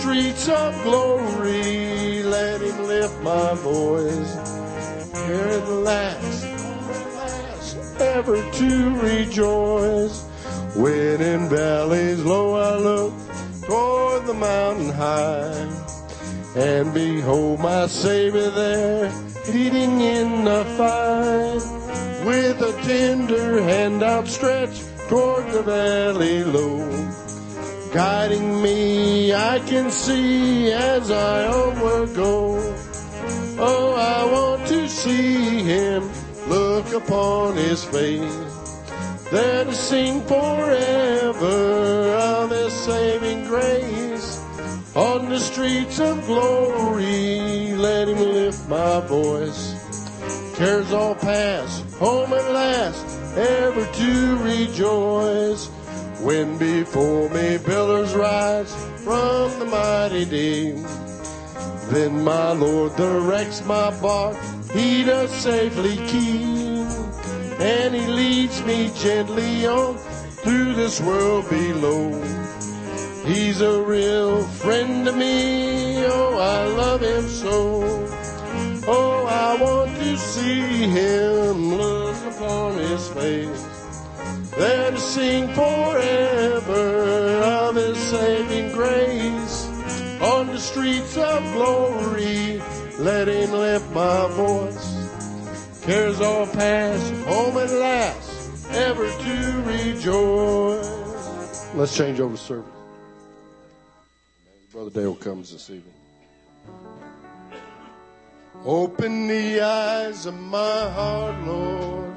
streets of glory, let him lift my voice. Here at last, ever to rejoice. When in valleys low I look toward the mountain high, and behold my Savior there, leading in the fight, with a tender hand outstretched toward the valley low, guiding me I can see as I onward go. Oh, I want to see him, look upon his face, there to sing forever of his saving grace. On the streets of glory, let him lift my voice. Cares all past, home at last, ever to rejoice. When before me billows rise from the mighty deep, then my Lord directs my bark, he does safely keep, and he leads me gently on through this world below. He's a real friend to me, oh, I love him so. Oh, I want to see him, look upon his face, there to sing forever of his saving grace. On the streets of glory, let him lift my voice. Cares all past, home at last, ever to rejoice. Let's change over service. Brother Dale comes this evening. Open the eyes of my heart, Lord.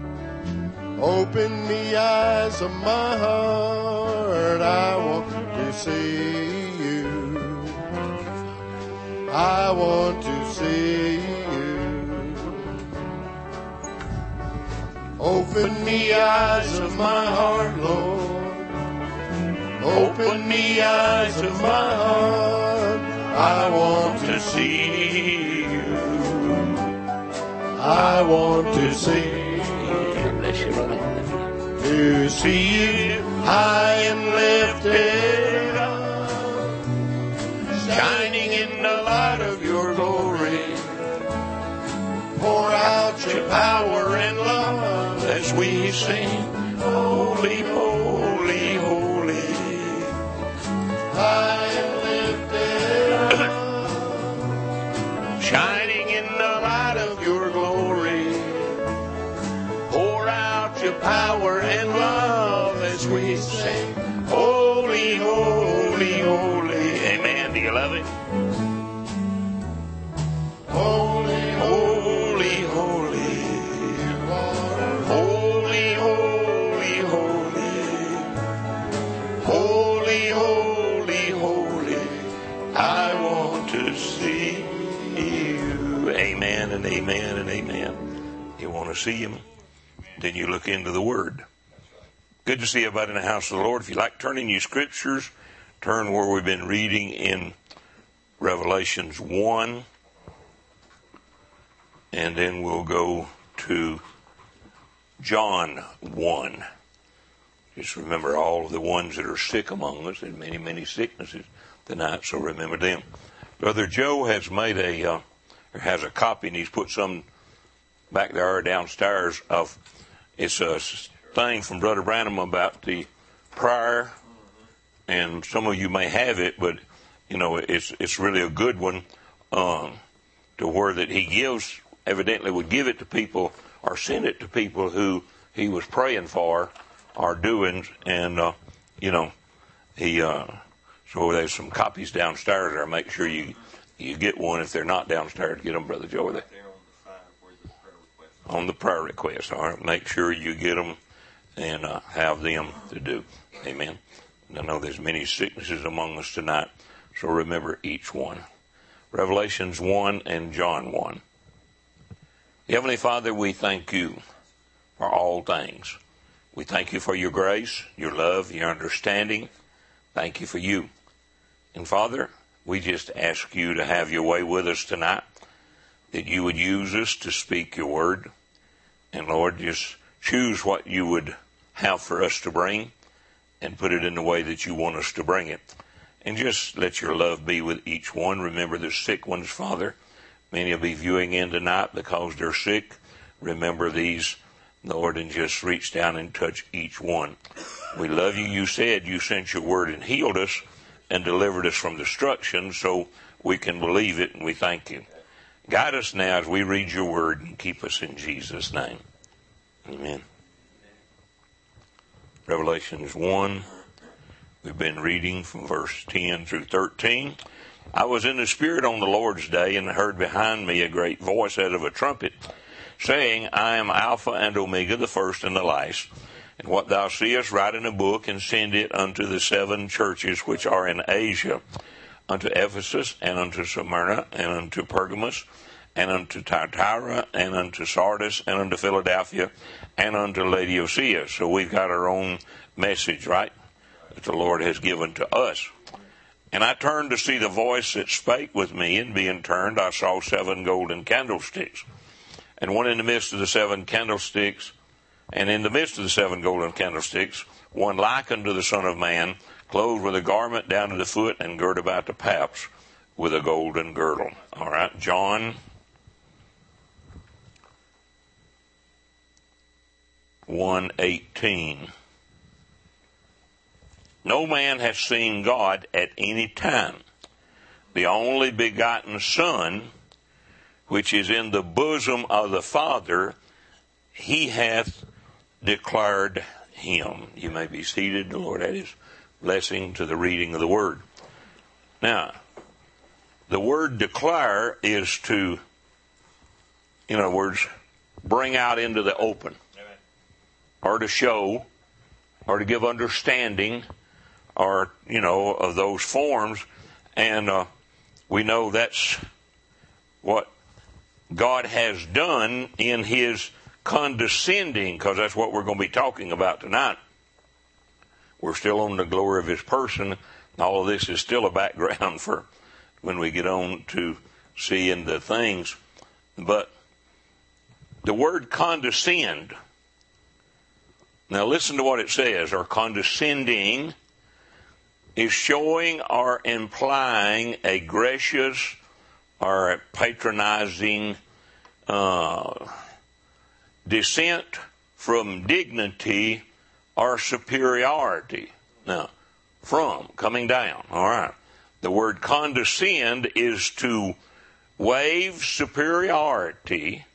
Open the eyes of my heart. I want to see you. I want to see you. Open the eyes of my heart, Lord. Open the eyes of my heart. I want to see you. I want to see you. To see you high and lifted up, shining in the light of your glory. Pour out your power and love as we sing, holy, holy, holy. High and lifted up, shining in the light of your glory. Pour out your power and love as we sing, holy, holy, holy. Amen. Do you love it? Holy, holy, holy. Holy, holy, holy. Holy, holy, holy. I want to see you. Amen and amen and amen. You want to see him? Then you look into the Word. Good to see everybody in the house of the Lord. If you like turning your scriptures, turn where we've been reading in Revelations 1. And then we'll go to John 1. Just remember all of the ones that are sick among us, and many, many sicknesses tonight, so remember them. Brother Joe has made has a copy, and he's put some back there downstairs of, it's a thing from Brother Branham about the prayer, and some of you may have it, but you know it's really a good one, to where that he gives, evidently would give it to people or send it to people who he was praying for or doing, and he so there's some copies downstairs there. Make sure you get one. If they're not downstairs, get them, Brother Joe. On the prayer request, all right. Make sure you get them and have them to do. Amen. And I know there's many sicknesses among us tonight, so remember each one. Revelations 1 and John 1. Heavenly Father, we thank you for all things. We thank you for your grace, your love, your understanding. Thank you for you. And Father, we just ask you to have your way with us tonight, that you would use us to speak your word. And Lord, just choose what you would have for us to bring and put it in the way that you want us to bring it. And just let your love be with each one. Remember the sick ones, Father. Many will be viewing in tonight because they're sick. Remember these, Lord, and just reach down and touch each one. We love you. You said you sent your word and healed us and delivered us from destruction, so we can believe it, and we thank you. Guide us now as we read your word, and keep us in Jesus' name. Amen. Revelations 1. We've been reading from verse 10 through 13. I was in the Spirit on the Lord's day, and heard behind me a great voice as of a trumpet, saying, I am Alpha and Omega, the first and the last. And what thou seest, write in a book, and send it unto the 7 churches which are in Asia, unto Ephesus, and unto Smyrna, and unto Pergamos, and unto Thyatira, and unto Sardis, and unto Philadelphia, and unto Laodicea. So we've got our own message, right, that the Lord has given to us. And I turned to see the voice that spake with me, and being turned, I saw 7 golden candlesticks. And one in the midst of the 7 candlesticks, and in the midst of the 7 golden candlesticks, one like unto the Son of Man, clothed with a garment down to the foot, and girt about the paps with a golden girdle. All right, John 1:18. No man has seen God at any time. The only begotten Son, which is in the bosom of the Father, he hath declared him. You may be seated. The Lord add his blessing to the reading of the word. Now, the word declare is to, in other words, bring out into the open. Amen. Or to show, or to give understanding, or, of those forms. And we know that's what God has done in his condescending, because that's what we're going to be talking about tonight. We're still on the glory of his person. All of this is still a background for when we get on to seeing the things. But the word condescend, now listen to what it says, or condescending, is showing or implying a gracious or a patronizing descent from dignity or superiority. Now, from, coming down, all right. The word condescend is to waive superiority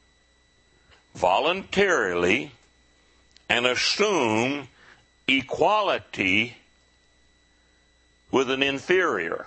voluntarily and assume equality with an inferior.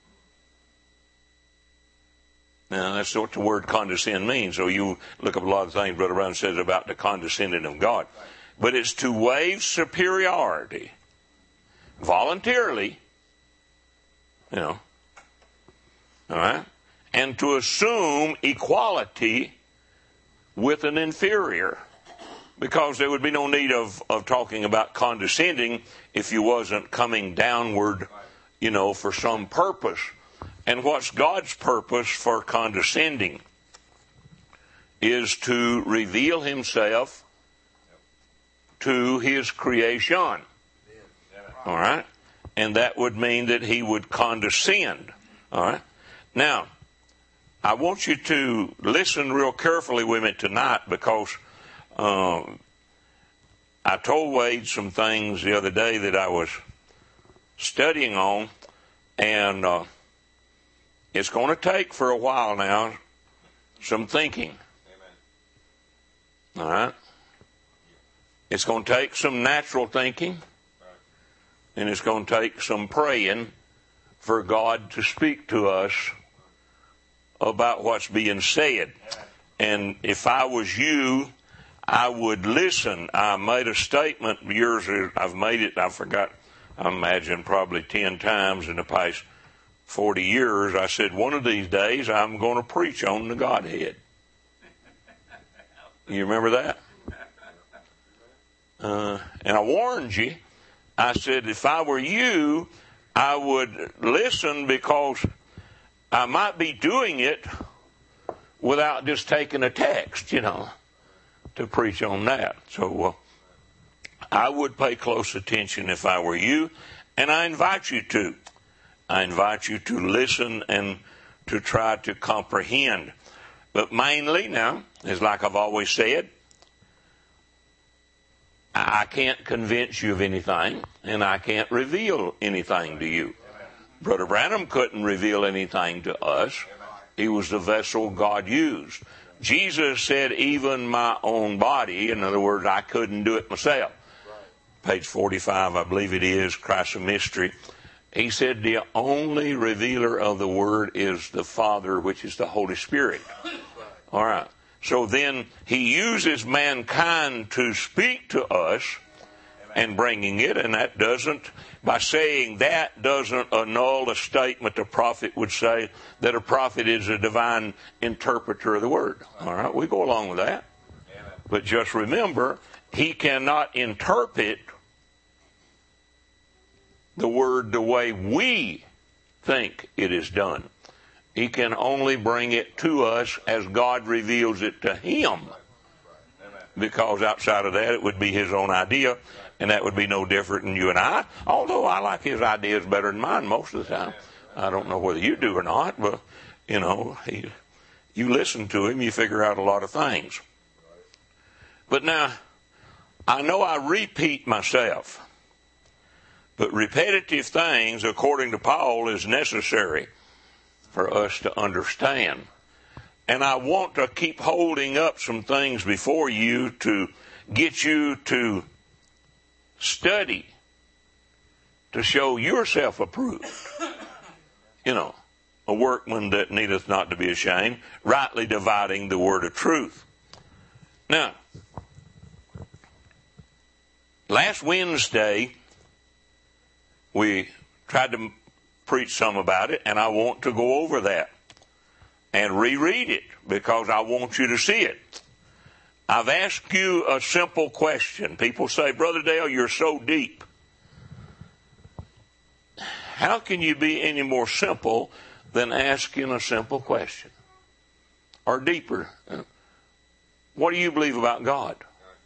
Now, that's what the word condescend means. So you look up a lot of things Brother Brown says about the condescending of God. But it's to waive superiority voluntarily, all right, and to assume equality with an inferior. Because there would be no need of talking about condescending if you wasn't coming downward, for some purpose. And what's God's purpose for condescending? Is to reveal himself to his creation. All right? And that would mean that he would condescend. All right? Now, I want you to listen real carefully with me tonight, because I told Wade some things the other day that I was studying on, and it's going to take for a while now some thinking. Amen. All right? It's going to take some natural thinking, and it's going to take some praying for God to speak to us about what's being said. And if I was you, I would listen. I made a statement I've made it, I forgot, I imagine probably 10 times in the past 40 years. I said, one of these days I'm going to preach on the Godhead. You remember that? And I warned you. I said, if I were you, I would listen, because I might be doing it without just taking a text, to preach on that. So I would pay close attention if I were you, and I invite you to. I invite you to listen and to try to comprehend. But mainly now, is like I've always said, I can't convince you of anything, and I can't reveal anything to you. Brother Branham couldn't reveal anything to us. He was the vessel God used. Jesus said, even my own body, in other words, I couldn't do it myself. Page 45, I believe it is, Christ a Mystery. He said, the only revealer of the Word is the Father, which is the Holy Spirit. All right. So then he uses mankind to speak to us and bringing it, and that doesn't, by saying that, doesn't annul a statement the prophet would say that a prophet is a divine interpreter of the Word. All right, we go along with that. But just remember, he cannot interpret the Word the way we think it is done. He can only bring it to us as God reveals it to him. Because outside of that, it would be his own idea, and that would be no different than you and I. Although I like his ideas better than mine most of the time. I don't know whether you do or not, but, you listen to him, you figure out a lot of things. But now, I know I repeat myself, but repetitive things, according to Paul, is necessary for us to understand. And I want to keep holding up some things before you to get you to study, to show yourself approved. A workman that needeth not to be ashamed, rightly dividing the word of truth. Now, last Wednesday, we tried to preach some about it, and I want to go over that and reread it because I want you to see it. I've asked you a simple question. People say, Brother Dale, you're so deep. How can you be any more simple than asking a simple question? Or deeper, what do you believe about God?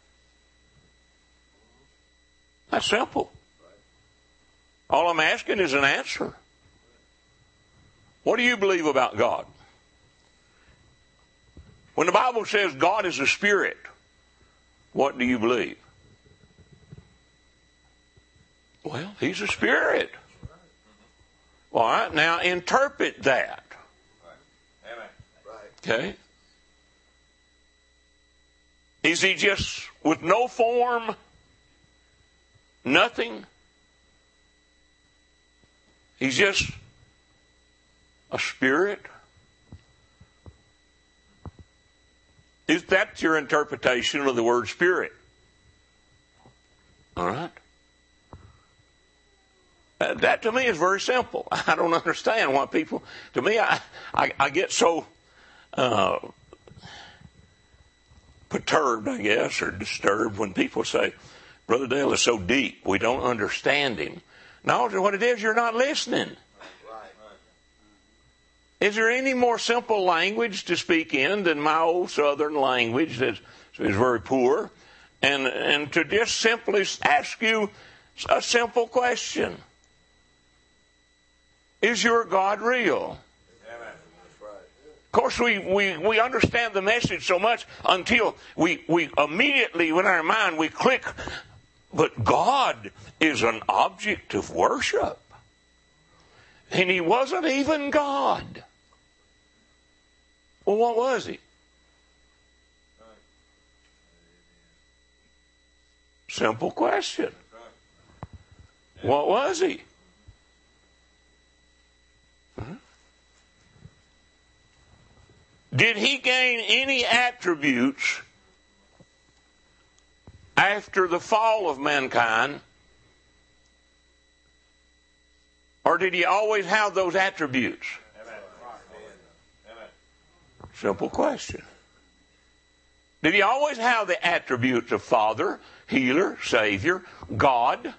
That's simple. All I'm asking is an answer. What do you believe about God? When the Bible says God is a spirit, what do you believe? Well, he's a spirit. All right, now interpret that. Okay? Is he just with no form, nothing? He's just a spirit? Is that your interpretation of the word spirit? All right. That to me is very simple. I don't understand why people, to me, I get so perturbed, I guess, or disturbed when people say, Brother Dale is so deep, we don't understand him. No, what it is, you're not listening. Is there any more simple language to speak in than my old Southern language that is very poor? And to just simply ask you a simple question. Is your God real? Of course, we understand the message so much until we immediately, in our mind, we click, but God is an object of worship. And he wasn't even God. Well, what was he? Simple question. What was he? Did he gain any attributes after the fall of mankind? Or did he always have those attributes? Simple question. Did he always have the attributes of Father, Healer, Savior, God?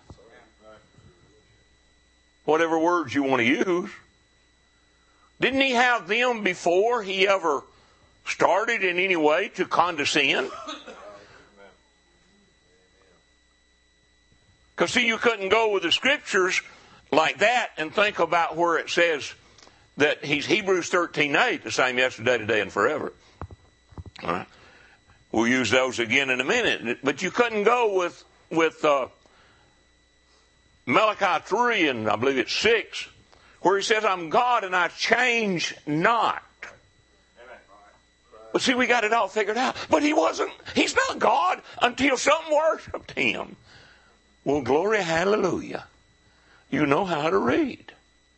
Whatever words you want to use. Didn't he have them before he ever started in any way to condescend? Because see, you couldn't go with the Scriptures like that and think about where it says that he's Hebrews 13:8, the same yesterday, today, and forever. All right. We'll use those again in a minute. But you couldn't go with Malachi 3 and I believe it's 6, where he says, I'm God and I change not. But see, we got it all figured out. But he's not God until some worshipped him. Well, glory, hallelujah. You know how to read.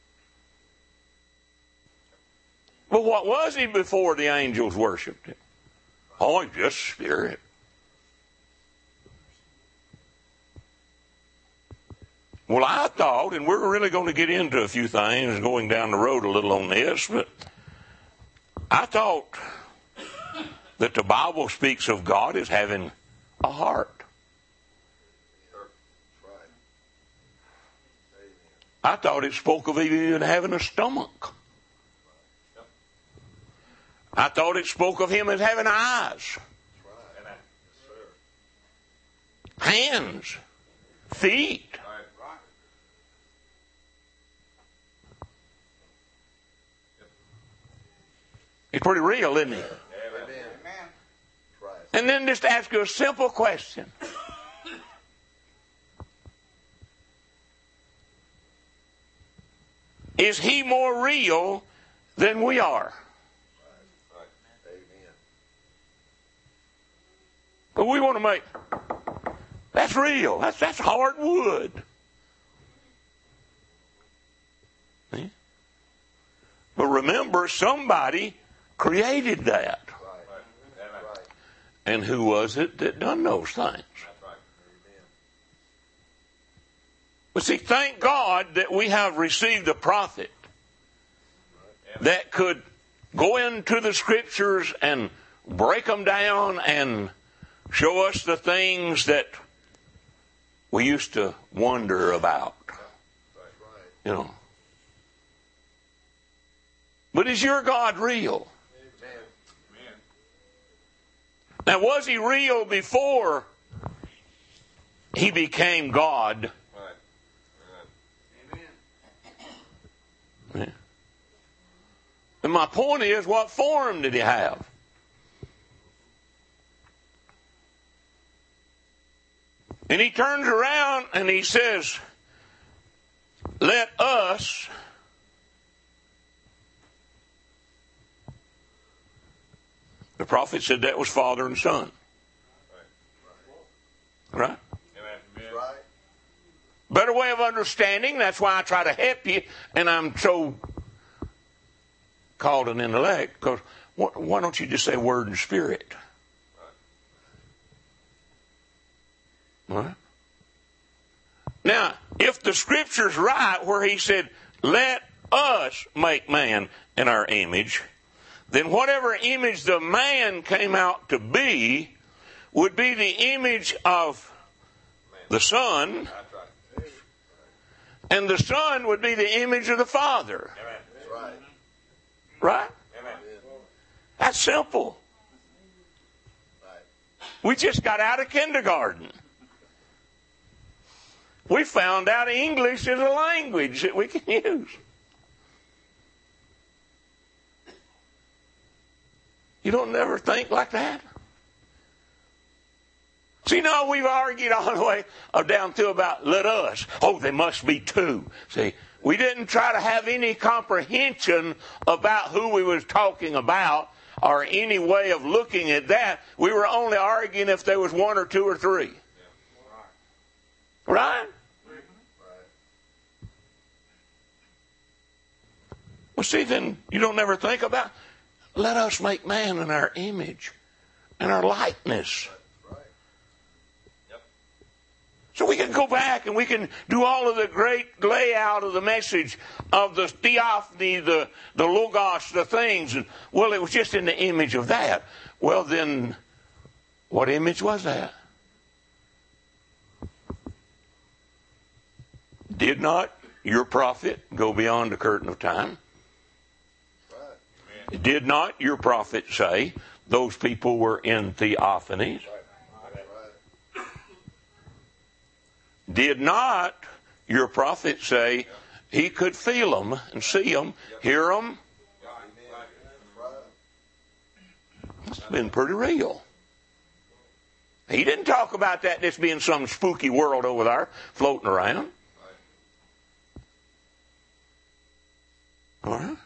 But what was he before the angels worshipped him? Oh, just spirit. Well, I thought, and we're really going to get into a few things going down the road a little on this, but I thought that the Bible speaks of God as having a heart. I thought it spoke of even having a stomach. I thought it spoke of him as having eyes, hands, feet. He's pretty real, isn't he? And then just ask you a simple question. Is he more real than we are? But we want to make, that's real. That's hard wood. See? But remember, somebody created that. And who was it that done those things? But see, thank God that we have received a prophet that could go into the scriptures and break them down and show us the things that we used to wonder about. You know. But is your God real? Now, was he real before he became God? Yeah. And my point is, what form did he have? And he turns around and he says, let us the prophet said that was Father and Son. Right? Better way of understanding, that's why I try to help you, and I'm so called an intellect, because why don't you just say Word and Spirit? Right? Now, if the Scripture's right where he said, let us make man in our image, then whatever image the man came out to be would be the image of the Son, and the Son would be the image of the Father. Right? That's simple. We just got out of kindergarten. We found out English is a language that we can use. You don't never think like that? See, now we've argued all the way down to about let us. Oh, there must be two. See, we didn't try to have any comprehension about who we was talking about or any way of looking at that. We were only arguing if there was one or two or three. Right? Well, see, then you don't ever think about, let us make man in our image and our likeness. So we can go back and we can do all of the great layout of the message of the theophany, the logos, the things. And, well, it was just in the image of that. Well, then, what image was that? Did not your prophet go beyond the curtain of time? Did not your prophet say those people were in theophanies? Did not your prophets say he could feel them and see them, hear them. It's been pretty real. He didn't talk about that just being some spooky world over there floating around. All right.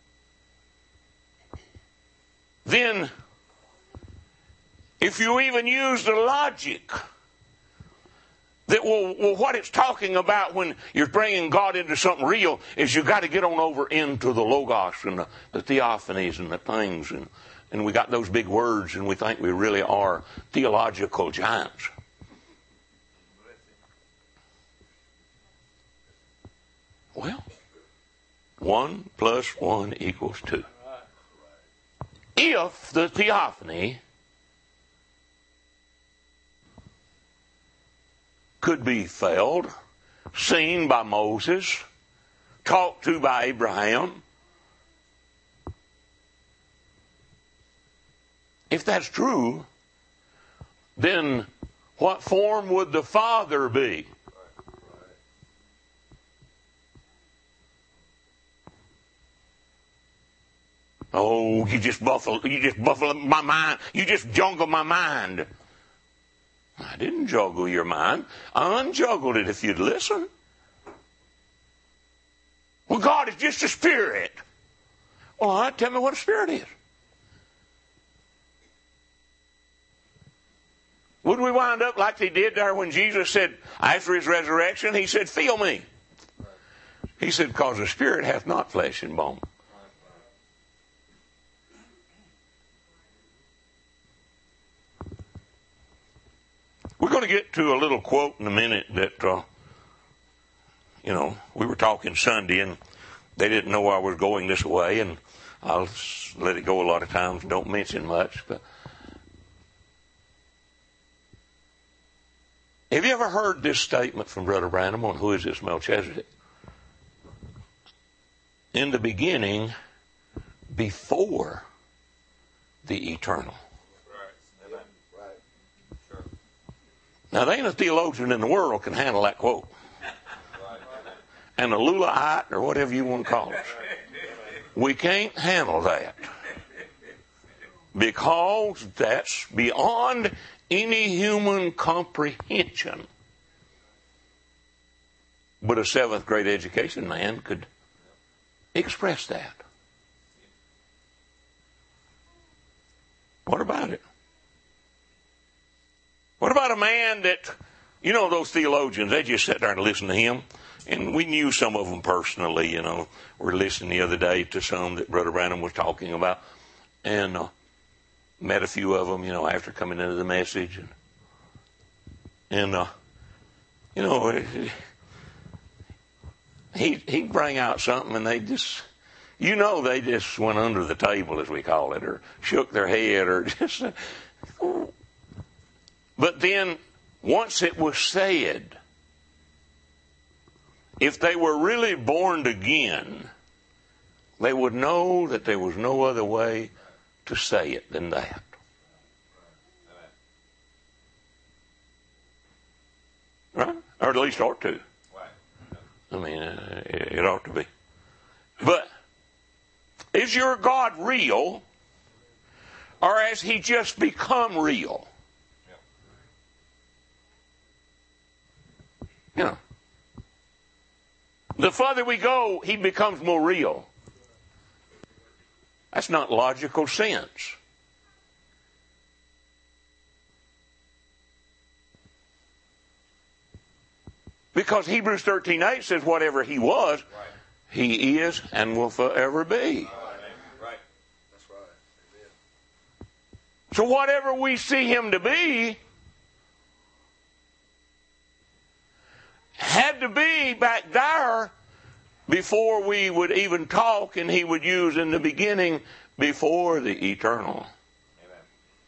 Then, if you even use the logic that, well, what it's talking about when you're bringing God into something real is you got to get on over into the Logos and the theophanies and the things. And we got those big words and we think we really are theological giants. Well, 1 plus 1 equals 2. If the theophany could be felt, seen by Moses, talked to by Abraham, if that's true, then what form would the Father be? Oh, you just buffalo my mind. You just juggle my mind. I didn't juggle your mind. I unjuggled it if you'd listen. Well, God is just a spirit. All right, tell me what a spirit is. Would we wind up like they did there when Jesus said, after his resurrection, he said, feel me. He said, because the spirit hath not flesh and bone. We're going to get to a little quote in a minute that, we were talking Sunday and they didn't know I was going this way, and I'll let it go a lot of times, don't mention much. But have you ever heard this statement from Brother Branham on who is this Melchizedek? In the beginning, before the eternal. Now, there ain't a theologian in the world can handle that quote. And a Lulaite, or whatever you want to call it. We can't handle that. Because that's beyond any human comprehension. But a 7th grade education man could express that. What about it? What about a man that, those theologians, they just sit there and listen to him. And we knew some of them personally, We were listening the other day to some that Brother Branham was talking about. And met a few of them, after coming into the message. And he'd bring out something and they just, they just went under the table, as we call it, or shook their head, or just... But then, once it was said, if they were really born again, they would know that there was no other way to say it than that. Right? Or at least ought to. I mean, it ought to be. But, is your God real, or has he just become real? The further we go, he becomes more real. That's not logical sense. Because Hebrews 13:8 says whatever he was, he is and will forever be. Right. That's right. Amen. So whatever we see him to be, had to be back there before we would even talk, and he would use in the beginning before the eternal. Amen.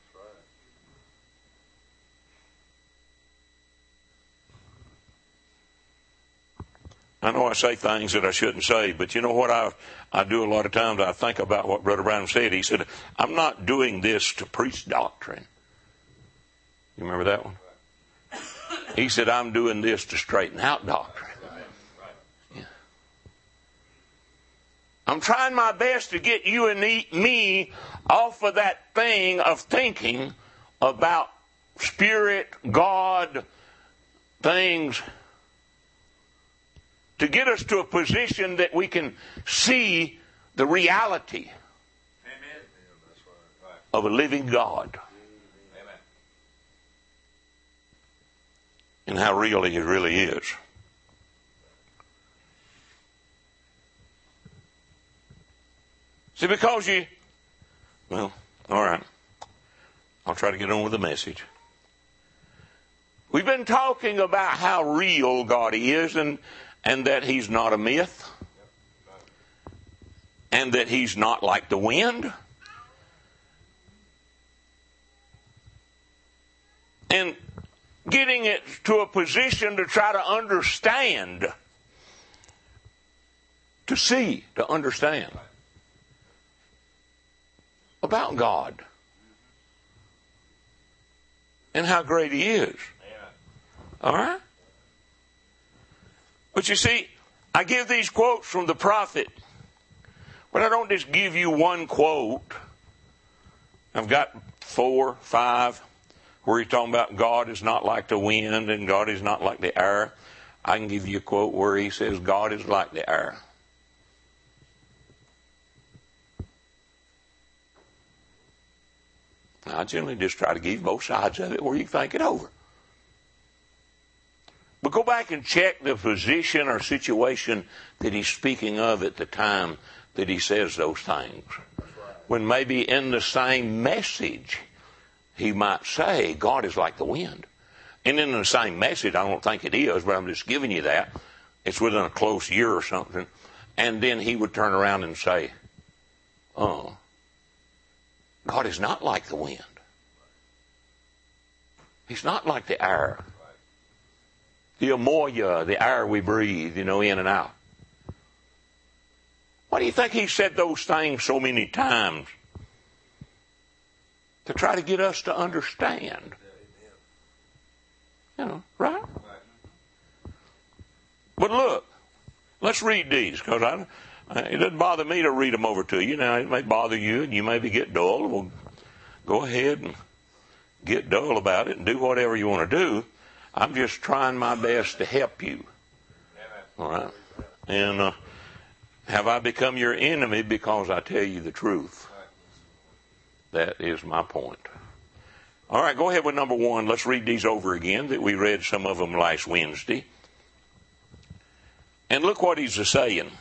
I know I say things that I shouldn't say, but you know what I do a lot of times? I think about what Brother Branham said. He said, I'm not doing this to preach doctrine. You remember that one? He said, I'm doing this to straighten out doctrine. I'm trying my best to get you and me off of that thing of thinking about Spirit, God, things, to get us to a position that we can see the reality of a living God. Amen. And how real He really is. See, because well, all right. I'll try to get on with the message. We've been talking about how real God is and that He's not a myth. And that He's not like the wind. And getting it to a position to try to understand. To see, to understand. About God. And how great He is. All right? But you see, I give these quotes from the prophet, but I don't just give you one quote. I've got 4, 5, where he's talking about God is not like the wind and God is not like the air. I can give you a quote where he says God is like the air. I generally just try to give both sides of it where you think it over. But go back and check the position or situation that he's speaking of at the time that he says those things. When maybe in the same message he might say God is like the wind. And in the same message, I don't think it is, but I'm just giving you that. It's within a close year or something. And then he would turn around and say, oh, God is not like the wind. He's not like the air. The amoya, the air we breathe, in and out. Why do you think he said those things so many times? To try to get us to understand. Right? But look, let's read these, because it doesn't bother me to read them over to you. Now, it may bother you, and you maybe get dull. Well, go ahead and get dull about it and do whatever you want to do. I'm just trying my best to help you. All right? And have I become your enemy because I tell you the truth? That is my point. All right, go ahead with number 1. Let's read these over again. That we read some of them last Wednesday. And look what he's saying.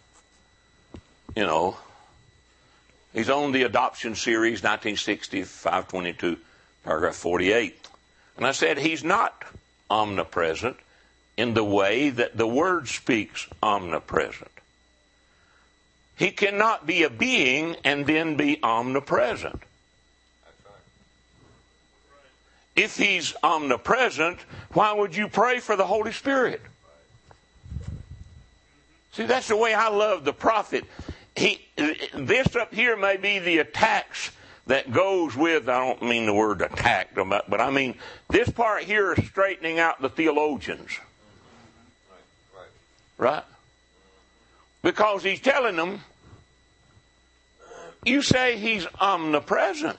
He's on the Adoption Series, 1960, 522, paragraph 48. And I said he's not omnipresent in the way that the Word speaks omnipresent. He cannot be a being and then be omnipresent. If he's omnipresent, why would you pray for the Holy Spirit? See, that's the way I love the prophet. This up here may be the attacks that goes with, I don't mean the word attack, but I mean this part here is straightening out the theologians. Right? Because he's telling them, you say he's omnipresent.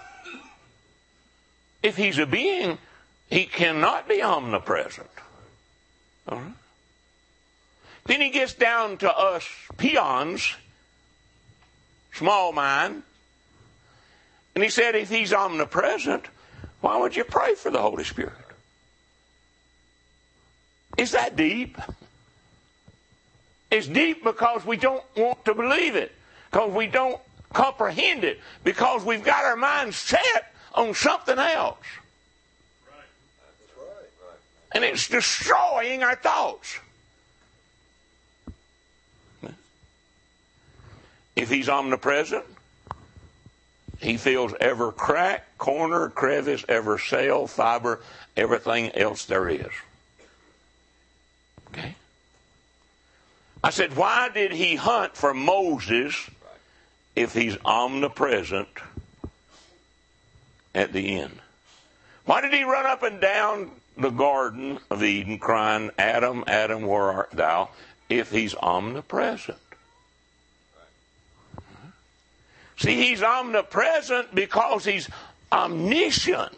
If he's a being, he cannot be omnipresent. All right? Then he gets down to us peons, small mind, and he said if he's omnipresent, why would you pray for the Holy Spirit? Is that deep? It's deep because we don't want to believe it, because we don't comprehend it, because we've got our minds set on something else. And it's destroying our thoughts. If he's omnipresent, he feels every crack, corner, crevice, every cell, fiber, everything else there is. Okay? I said, why did he hunt for Moses if he's omnipresent at the end? Why did he run up and down the Garden of Eden crying, Adam, Adam, where art thou, if he's omnipresent? See, he's omnipresent because he's omniscient.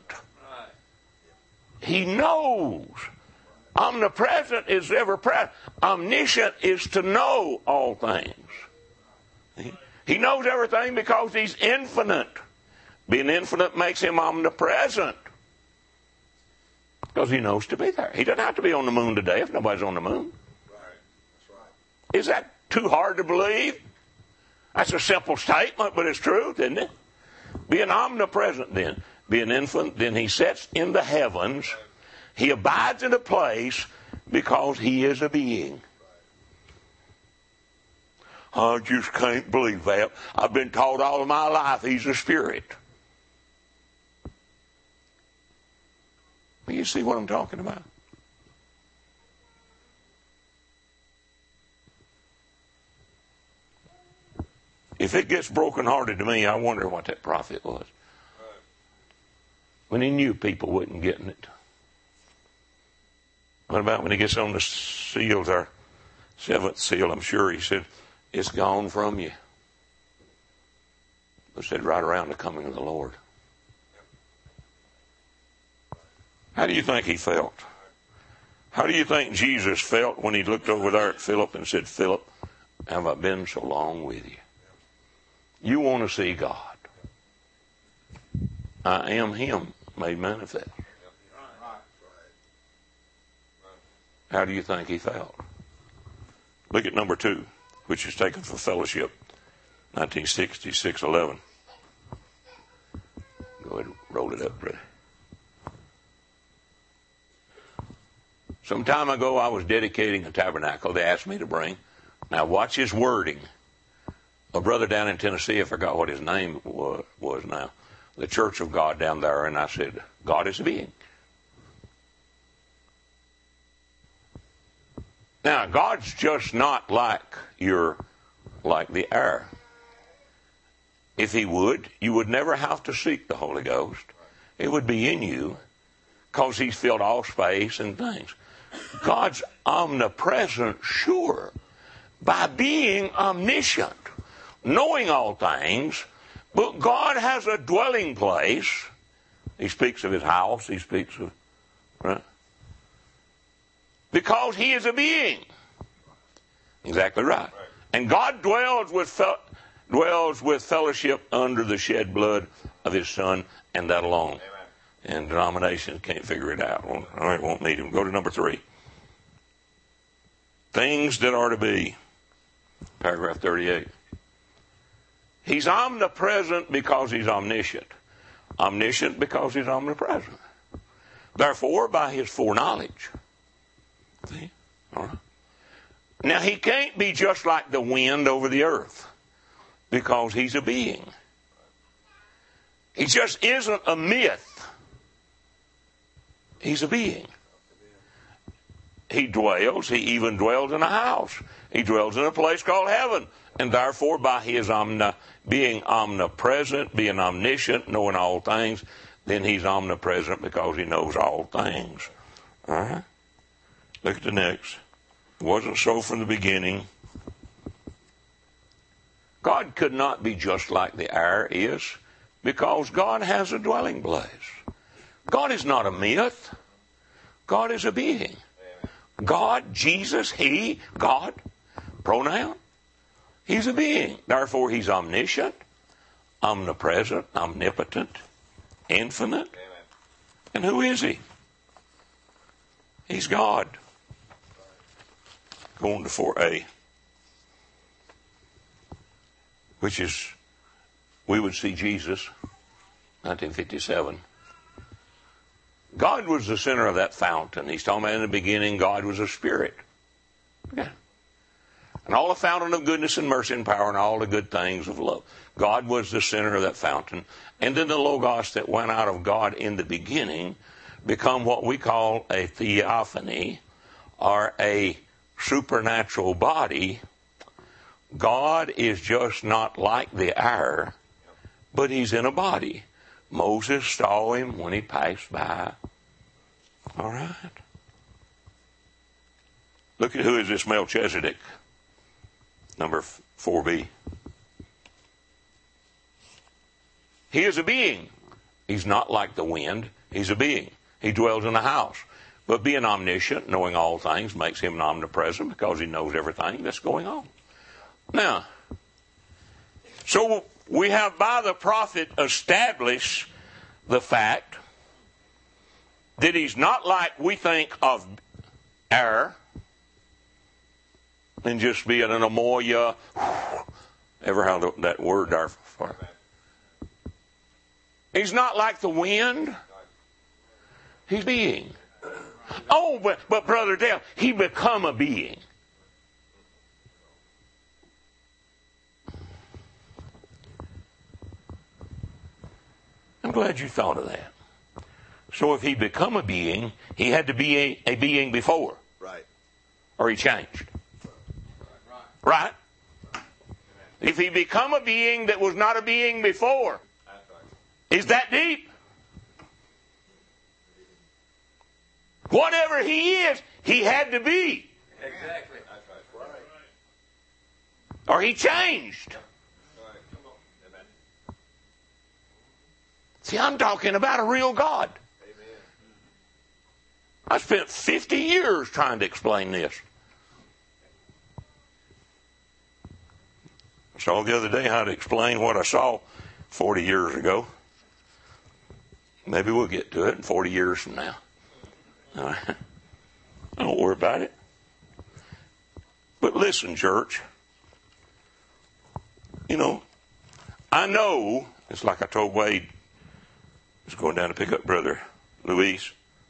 He knows. Omnipresent is ever present. Omniscient is to know all things. He knows everything because he's infinite. Being infinite makes him omnipresent. Because he knows to be there. He doesn't have to be on the moon today if nobody's on the moon. Right. That's right. Is that too hard to believe? That's a simple statement, but it's truth, isn't it? Being omnipresent then, being infinite, then he sits in the heavens. He abides in a place because he is a being. I just can't believe that. I've been taught all of my life he's a spirit. You see what I'm talking about? If it gets brokenhearted to me, I wonder what that prophet was. When he knew people wasn't getting it. What about when he gets on the seals, our seventh seal, I'm sure he said, it's gone from you. It said right around the coming of the Lord. How do you think he felt? How do you think Jesus felt when he looked over there at Philip and said, Philip, have I been so long with you? You want to see God. I am him made manifest. How do you think he felt? Look at number 2, which is taken for fellowship, 1966:11. Go ahead and roll it up, brother. Some time ago, I was dedicating a tabernacle. They asked me to bring. Now, watch his wording. A brother down in Tennessee, I forgot what his name was now, the Church of God down there, and I said, God is a being. Now, God's just not like the air. If he would, you would never have to seek the Holy Ghost. It would be in you because he's filled all space and things. God's omnipresent, sure, by being omniscient, knowing all things, but God has a dwelling place. He speaks of his house, he speaks of, right? Because he is a being. Exactly right. And God dwells with fellowship under the shed blood of his Son, and that alone. Amen. And denominations can't figure it out. Well, I won't need him. Go to number 3. Things that are to be. Paragraph 38. He's omnipresent because he's omniscient. Omniscient because he's omnipresent. Therefore, by his foreknowledge. See? All right. Now, he can't be just like the wind over the earth because he's a being. He just isn't a myth. He's a being. He dwells. He even dwells in a house. He dwells in a place called heaven. And therefore, by his being omnipresent, being omniscient, knowing all things, then he's omnipresent because he knows all things. All right? Look at the next. It wasn't so from the beginning. God could not be just like the air is because God has a dwelling place. God is not a myth. God is a being. God, Jesus, he, God, pronoun. He's a being. Therefore, he's omniscient, omnipresent, omnipotent, infinite. And who is he? He's God. Going to 4a, which is, we would see Jesus, 1957. God was the center of that fountain. He's talking about in the beginning, God was a spirit. Okay. And all the fountain of goodness and mercy and power and all the good things of love. God was the center of that fountain. And then the Logos that went out of God in the beginning become what we call a theophany, or a supernatural body. God is just not like the air, but he's in a body. Moses saw him when he passed by. All right. Look at who is this Melchizedek. Number 4b. He is a being. He's not like the wind. He's a being. He dwells in a house. But being omniscient, knowing all things, makes him omnipresent because he knows everything that's going on. Now, so we have by the prophet established the fact that he's not like we think of air and just being an amoya. Ever heard that word there before? He's not like the wind. He's being. Oh, but Brother Dale, he become a being. I'm glad you thought of that. So if he become a being, he had to be a being before. Right. Or he changed. Right? If he become a being that was not a being before, is that deep? Whatever he is, he had to be. Exactly. Or he changed. See, I'm talking about a real God. I spent 50 years trying to explain this. I saw the other day how to explain what I saw 40 years ago. Maybe we'll get to it in 40 years from now. Don't worry about it. But listen, church. You know, I know, it's like I told Wade, I was going down to pick up Brother Luis.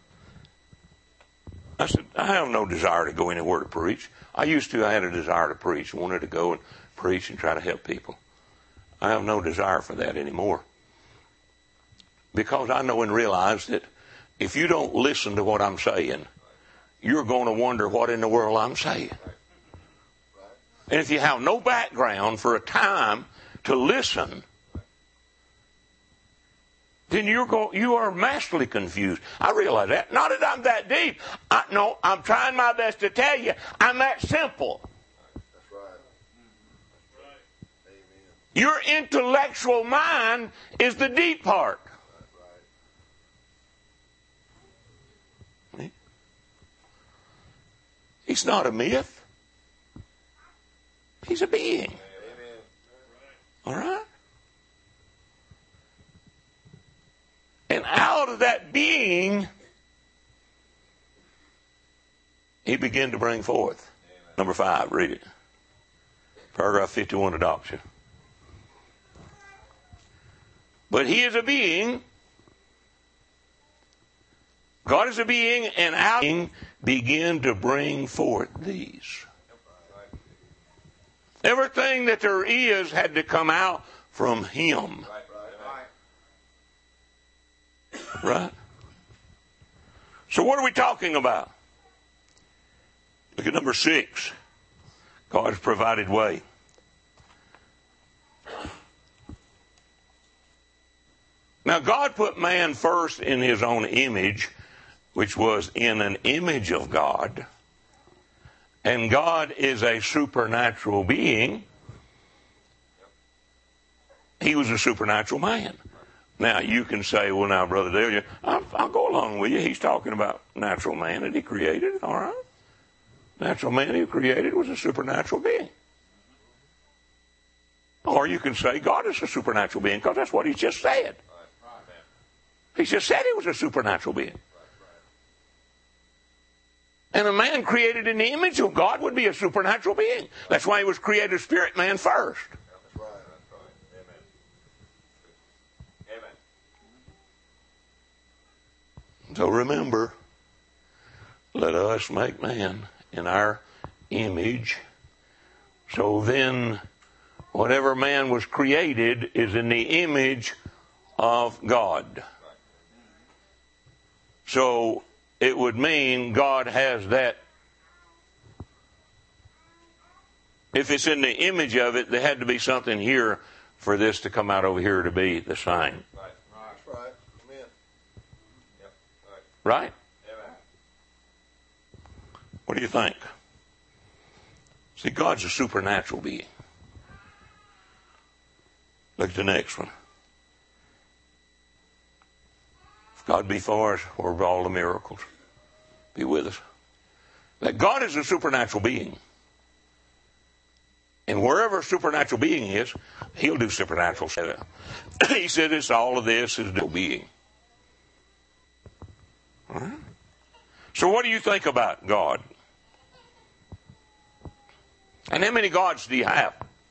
I said, I have no desire to go anywhere to preach. I had a desire to preach. I wanted to go and preach and try to help people. I have no desire for that anymore. Because I know and realize that if you don't listen to what I'm saying, you're going to wonder what in the world I'm saying. And if you have no background for a time to listen, then you are massively confused. I realize that. Not that I'm that deep. No, I'm trying my best to tell you I'm that simple. That's right. Amen. Your intellectual mind is the deep part. He's not a myth. He's a being. Amen. All right? And out of that being, he began to bring forth. Amen. Number 5, read it. Paragraph 51, adoption. But he is a being. God is a being, and out of being began to bring forth these. Everything that there is had to come out from him. Right? So what are we talking about? Look at number 6. God's provided way. Now God put man first in his own image, which was in an image of God. And God is a supernatural being. He was a supernatural man. Now, you can say, well, now, Brother Dale, I'll go along with you. He's talking about natural man that he created, all right? Natural man he created was a supernatural being. Or you can say God is a supernatural being because that's what he just said. He just said he was a supernatural being. And a man created in the image of God would be a supernatural being. That's why he was created a spirit man first. That's right. Amen. Amen. So remember, let us make man in our image. So then, whatever man was created is in the image of God. So it would mean God has that. If it's in the image of it, there had to be something here for this to come out over here to be the same. Right. That's right. Amen. Yep. Right? Amen. What do you think? See, God's a supernatural being. Look at the next one. God be for us, where are all the miracles? Be with us. That God is a supernatural being. And wherever a supernatural being is, He'll do supernatural stuff. He said it's all of this is no being. All right? So what do you think about God? And how many gods do you have?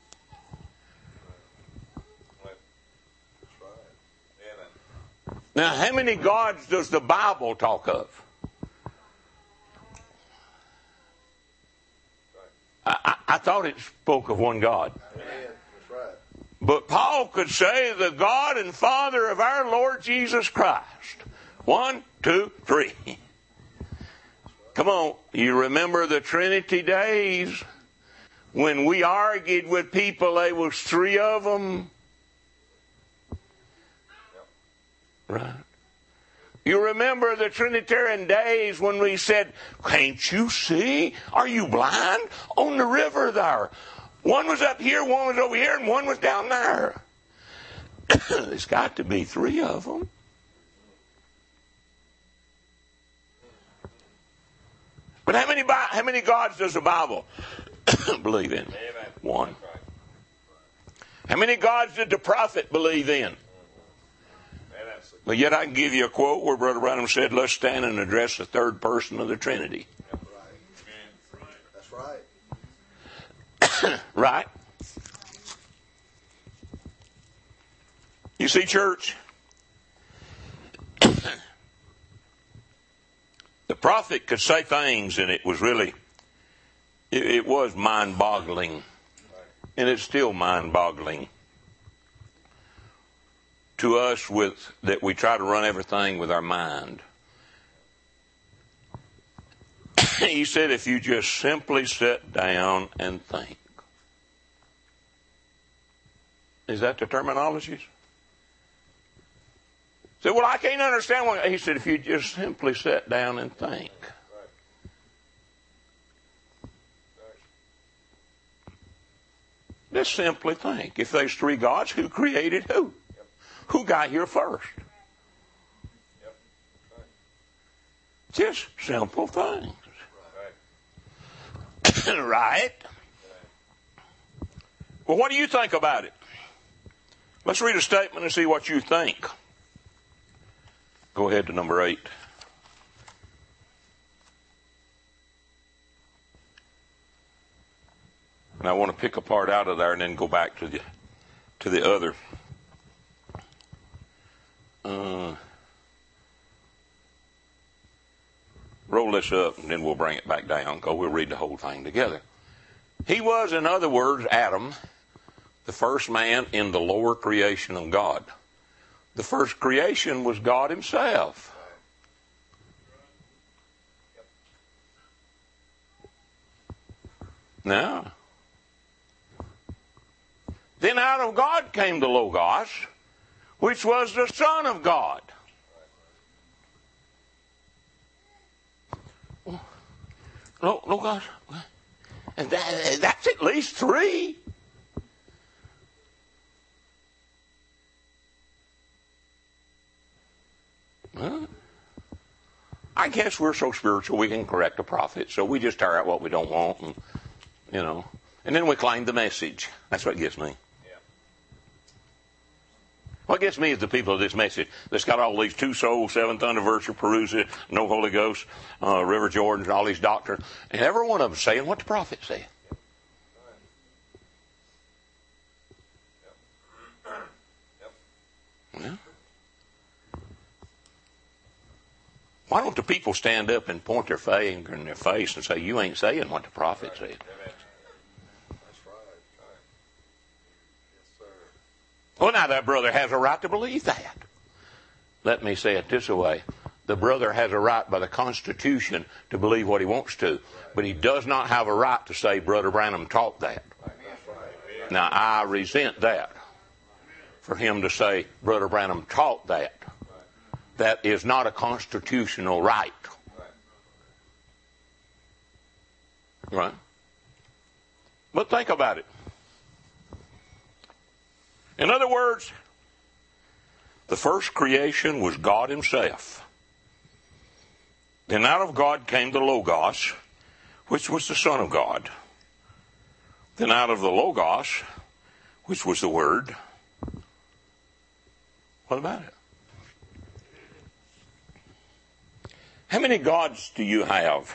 Now, how many gods does the Bible talk of? I thought it spoke of one God. Amen. That's right. But Paul could say the God and Father of our Lord Jesus Christ. 1, 2, 3. Come on, you remember the Trinity days when we argued with people, there was 3 of them? Right. You remember the Trinitarian days when we said, can't you see? Are you blind? On the river there. One was up here, one was over here, and one was down there. There's got to be 3 of them. But how many gods does the Bible believe in? 1. How many gods did the prophet believe in? But yet I can give you a quote where Brother Branham said, let's stand and address the third person of the Trinity. That's right. Right? You see, church, the prophet could say things and it was really, it was mind-boggling. And it's still mind-boggling to us with that we try to run everything with our mind. He said, if you just simply sit down and think. Is that the terminology? Said, well, I can't understand what. He said, if you just simply sit down and think. Just simply think. If there's 3 gods, who created who? Who got here first? Just simple things. Right? Well, what do you think about it? Let's read a statement and see what you think. Go ahead to number 8. And I want to pick a part out of there and then go back to the other. Roll this up and then we'll bring it back down because we'll read the whole thing together. He was, in other words, Adam, the first man in the lower creation of God. The first creation was God Himself. Now, then out of God came the Logos, which was the Son of God. Logos, and that's at least 3. Huh? I guess we're so spiritual we can correct a prophet, so we just tear out what we don't want, and and then we claim the message. That's what gets me. What gets me is the people of this message that's got all these 2 souls, 7th anniversary, Perusa, no Holy Ghost, River Jordan, and all these doctrines, and every one of them saying what the prophet said. Yeah. Why don't the people stand up and point their finger in their face and say, you ain't saying what the prophet said? Well, now that brother has a right to believe that. Let me say it this way. The brother has a right by the Constitution to believe what he wants to, but he does not have a right to say Brother Branham taught that. Now, I resent that. For him to say Brother Branham taught that. That is not a constitutional right. Right? But think about it. In other words, The first creation was God himself. Then out of God came the Logos, which was the Son of God. Then out of the Logos, which was the Word. What about it? How many gods do you have?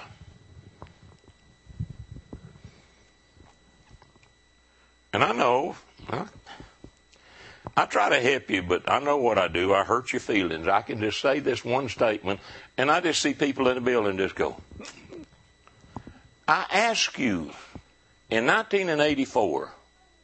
And I know, I try to help you, but I know what I do. I hurt your feelings. I can just say this one statement, and I just see people in the building just go. I ask you, in 1984,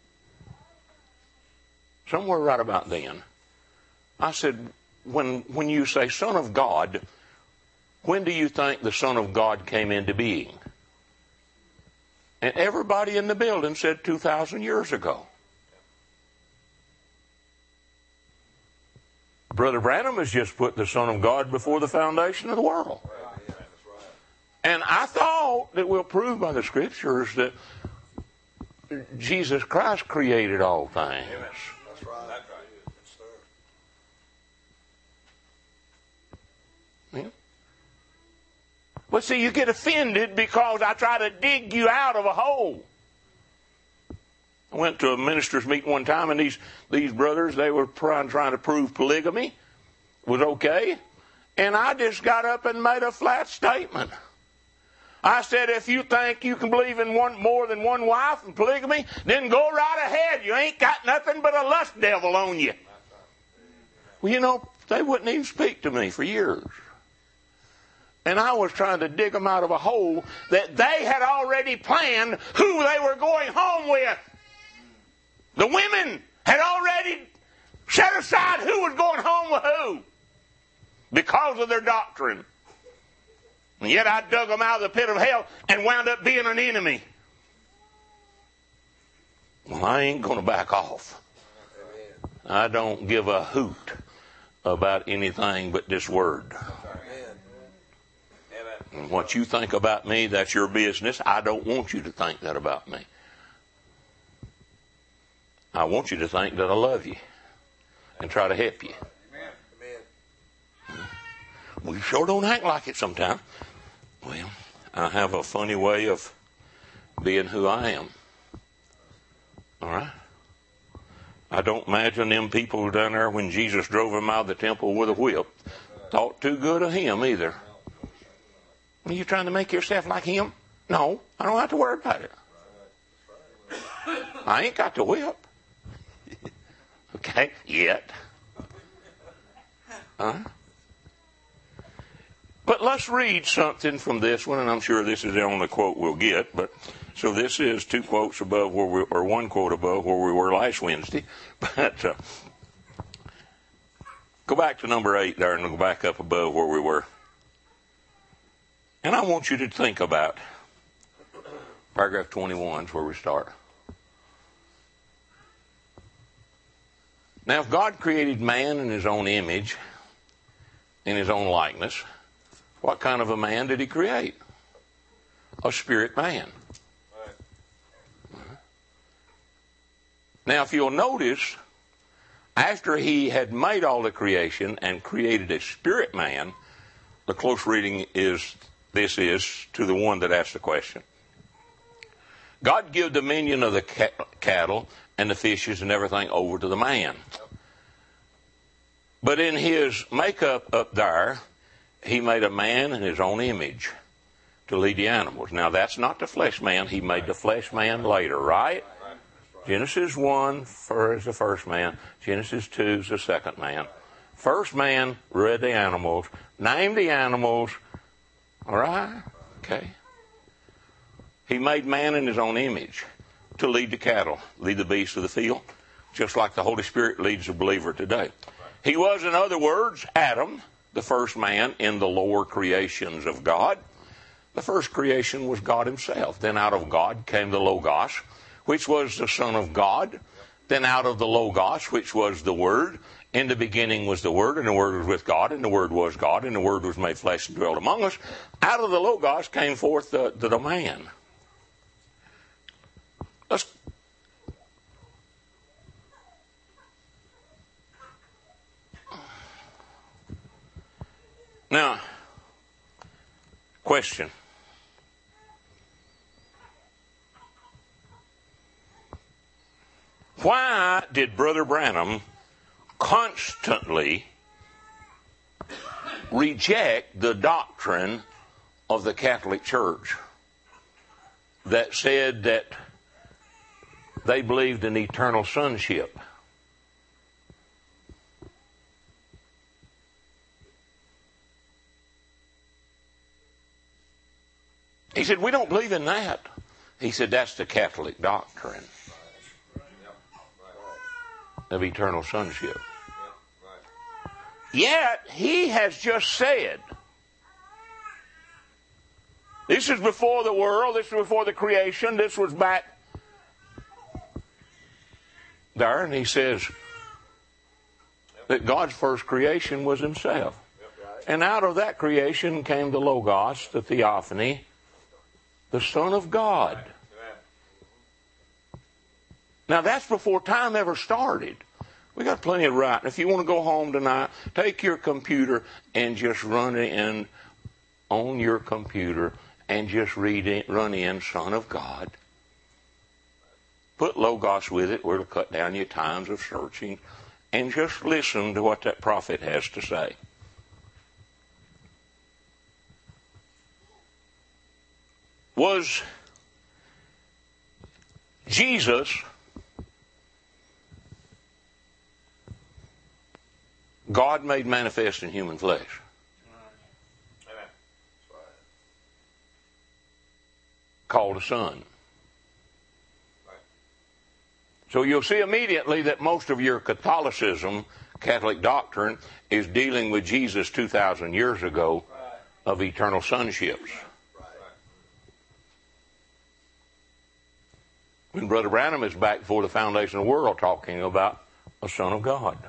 somewhere right about then, I said, when you say Son of God, when do you think the Son of God came into being? And everybody in the building said 2,000 years ago. Brother Branham has just put the Son of God before the foundation of the world. And I thought that we'll prove by the Scriptures that Jesus Christ created all things. That's right. That's right. Yes, sir. Yeah. But see, you get offended because I try to dig you out of a hole. I went to a minister's meeting one time, and these brothers, they were trying to prove polygamy was okay. And I just got up and made a flat statement. I said, if you think you can believe in more than one wife and polygamy, then go right ahead. You ain't got nothing but a lust devil on you. Well, you know, they wouldn't even speak to me for years. And I was trying to dig them out of a hole that they had already planned who they were going home with. The women had already set aside who was going home with who because of their doctrine. And yet I dug them out of the pit of hell and wound up being an enemy. Well, I ain't going to back off. I don't give a hoot about anything but this word. And what you think about me, that's your business. I don't want you to think that about me. I want you to think that I love you and try to help you. Well, you sure don't act like it sometimes. Well, I have a funny way of being who I am. All right? I don't imagine them people down there when Jesus drove them out of the temple with a whip thought too good of him either. Are you trying to make yourself like him? No, I don't have to worry about it. I ain't got the whip. Okay, yet. But let's read something from this one, and I'm sure this is the only quote we'll get. But so this is two quotes above or one quote above where we were last Wednesday. But go back to number 8 there, and go back up above where we were. And I want you to think about paragraph 21 is where we start. Now, if God created man in his own image, in his own likeness, what kind of a man did he create? A spirit man. Now, if you'll notice, after he had made all the creation and created a spirit man, the close reading is, this is to the one that asked the question. God gave dominion of the cattle and the fishes and everything over to the man. But in his makeup up there, he made a man in his own image to lead the animals. Now, that's not the flesh man. He made the flesh man later, right? Genesis 1 is the first man. Genesis 2 is the second man. First man read the animals, named the animals. All right? Okay. He made man in his own image to lead the cattle, lead the beasts of the field, just like the Holy Spirit leads the believer today. He was, in other words, Adam, the first man in the lower creations of God. The first creation was God himself. Then out of God came the Logos, which was the Son of God. Then out of the Logos, which was the Word. In the beginning was the Word, and the Word was with God, and the Word was God, and the Word was made flesh and dwelt among us. Out of the Logos came forth the man. Now, question. Why did Brother Branham constantly reject the doctrine of the Catholic Church that said that they believed in eternal sonship? He said, we don't believe in that. He said, that's the Catholic doctrine of eternal sonship. Yet, he has just said, this is before the world, this is before the creation, this was back there, and he says that God's first creation was himself. And out of that creation came the Logos, the Theophany, the Son of God. Now that's before time ever started. We got plenty of writing. If you want to go home tonight, take your computer and just run in on your computer and just run in Son of God. Put Logos with it, where it'll cut down your times of searching, and just listen to what that prophet has to say. Was Jesus God made manifest in human flesh? Called a son. So you'll see immediately that most of your Catholicism, Catholic doctrine, is dealing with Jesus 2,000 years ago of eternal sonships. When Brother Branham is back before the foundation of the world talking about a Son of God.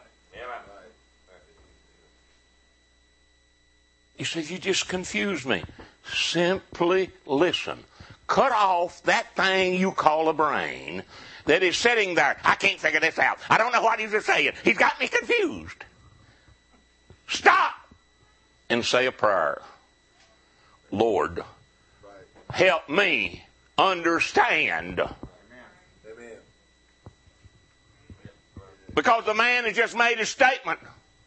You see, you just confuse me. Simply listen. Cut off that thing you call a brain that is sitting there. I can't figure this out. I don't know what he's saying. He's got me confused. Stop and say a prayer. Lord, help me understand. Amen. Because the man has just made a statement.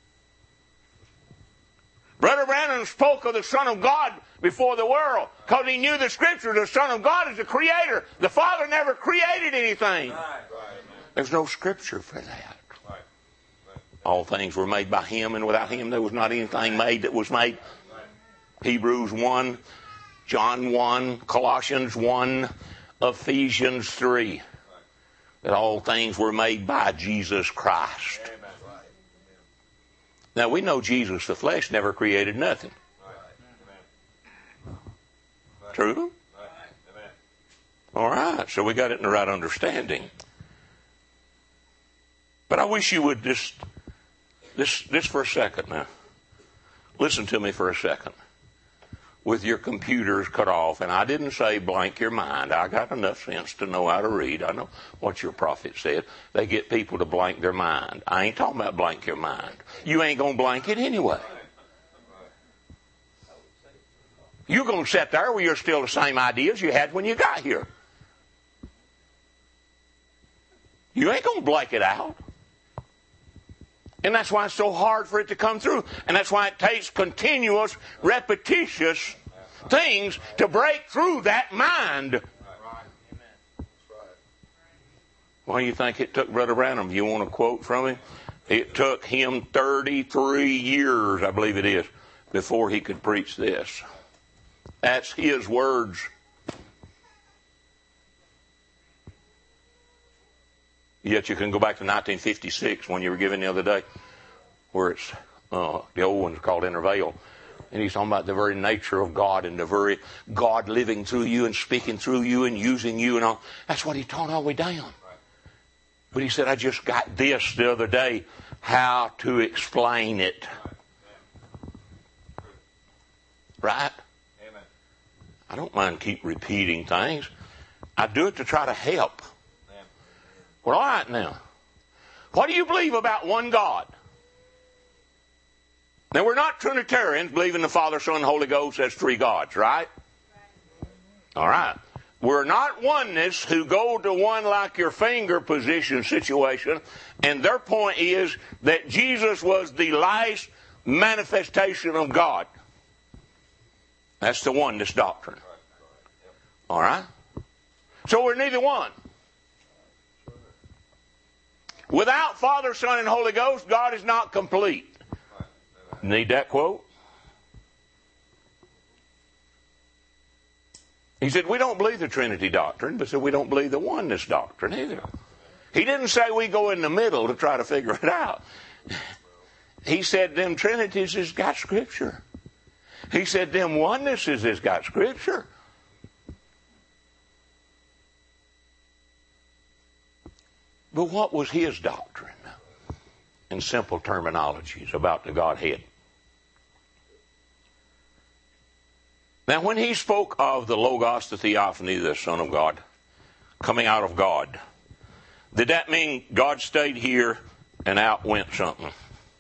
Brother Branham spoke of the Son of God before the world because he knew the Scripture. The Son of God is the Creator. The Father never created anything. There's no Scripture for that. All things were made by Him, and without Him there was not anything made that was made. Hebrews 1, John 1, Colossians 1, Ephesians 3. That all things were made by Jesus Christ. Now, we know Jesus, the flesh, never created nothing. True? All right, so we got it in the right understanding. But I wish you would just for a second now. Listen to me for a second. With your computers cut off, and I didn't say blank your mind. I got enough sense to know how to read. I know what your prophet said. They get people to blank their mind. I ain't talking about blank your mind. You ain't going to blank it anyway. You're going to sit there where you're still the same ideas you had when you got here. You ain't going to blank it out. And that's why it's so hard for it to come through. And that's why it takes continuous, repetitious things to break through that mind. Why do you think it took Brother Branham? You want a quote from him? It took him 33 years, I believe it is, before he could preach this. That's his words. Yet you can go back to 1956 when you were given the other day, where it's the old one's called Intervale. And he's talking about the very nature of God and the very God living through you and speaking through you and using you and all. That's what he taught all the way down. But he said, I just got this the other day, how to explain it. Right? Amen. I don't mind keep repeating things. I do it to try to help. Well, all right now. What do you believe about one God? Now, we're not Trinitarians believing the Father, Son, and Holy Ghost as three gods, right? All right. We're not oneness who go to one like your finger position situation, and their point is that Jesus was the last manifestation of God. That's the oneness doctrine. All right? So we're neither one. Without Father, Son, and Holy Ghost, God is not complete. Need that quote? He said, we don't believe the Trinity doctrine, but said we don't believe the oneness doctrine either. He didn't say we go in the middle to try to figure it out. He said them Trinities has got Scripture. He said them onenesses has got Scripture. But what was his doctrine in simple terminologies about the Godhead? Now, when he spoke of the Logos, the Theophany, the Son of God, coming out of God, did that mean God stayed here and out went something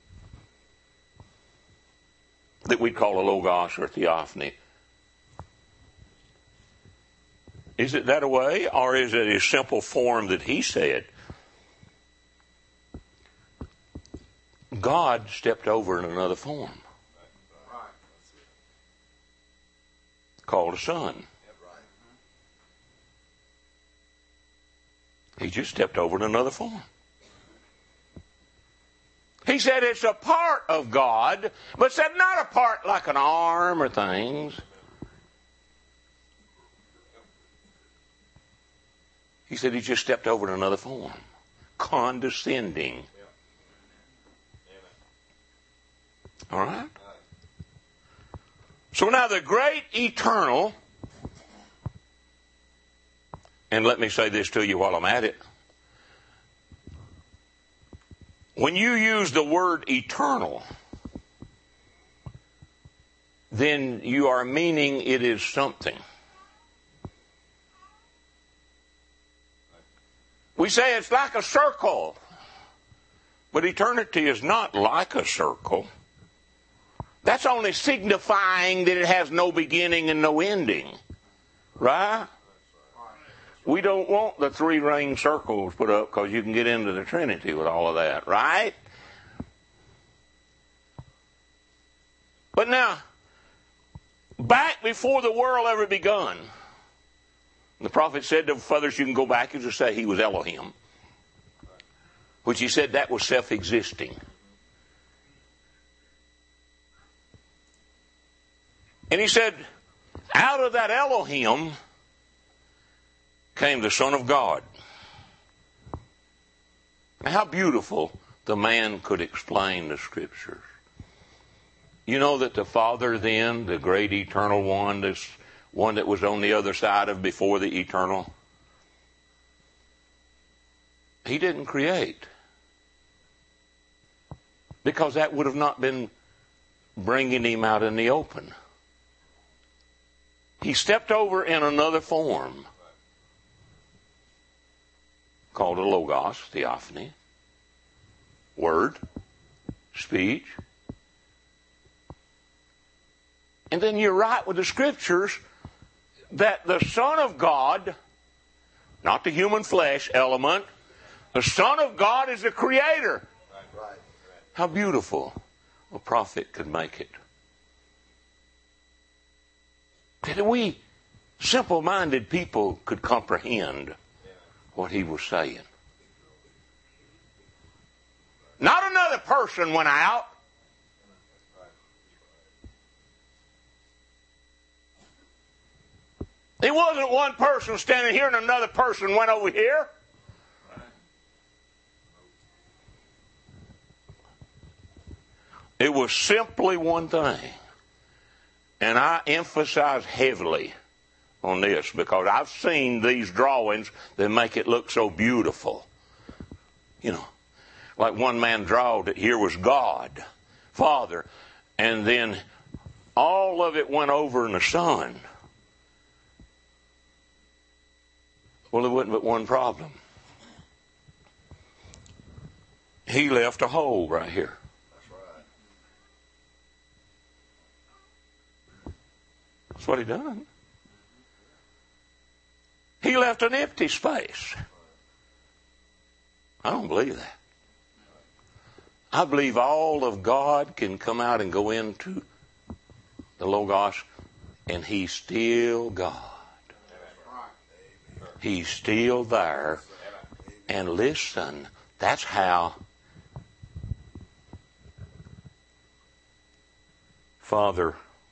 that we'd call a Logos or Theophany? Is it that way, or is it a simple form that he said? God stepped over in another form, called a Son. He just stepped over in another form. He said it's a part of God, but said not a part like an arm or things. He said he just stepped over in another form, condescending. All right? So now the great eternal, and let me say this to you while I'm at it. When you use the word eternal, then you are meaning it is something. We say it's like a circle, but eternity is not like a circle. That's only signifying that it has no beginning and no ending. Right? We don't want the three-ring circles put up because you can get into the Trinity with all of that. Right? But now, back before the world ever begun, the prophet said to others, you can go back and just say he was Elohim, which he said that was self-existing. And he said, out of that Elohim came the Son of God. Now, how beautiful the man could explain the Scriptures. You know that the Father then, the great eternal one, this one that was on the other side of before the eternal, he didn't create. Because that would have not been bringing him out in the open. He stepped over in another form called a Logos, Theophany, word, speech. And then you're right with the Scriptures that the Son of God, not the human flesh element, the Son of God is the Creator. How beautiful a prophet could make it. That we simple-minded people could comprehend what he was saying. Not another person went out. It wasn't one person standing here and another person went over here. It was simply one thing. And I emphasize heavily on this because I've seen these drawings that make it look so beautiful. You know, like one man drawed that here was God, Father, and then all of it went over in the Son. Well, there wasn't but one problem. He left a hole right here. That's what he done. He left an empty space. I don't believe that. I believe all of God can come out and go into the Logos, and He's still God. He's still there. And listen, that's how Father,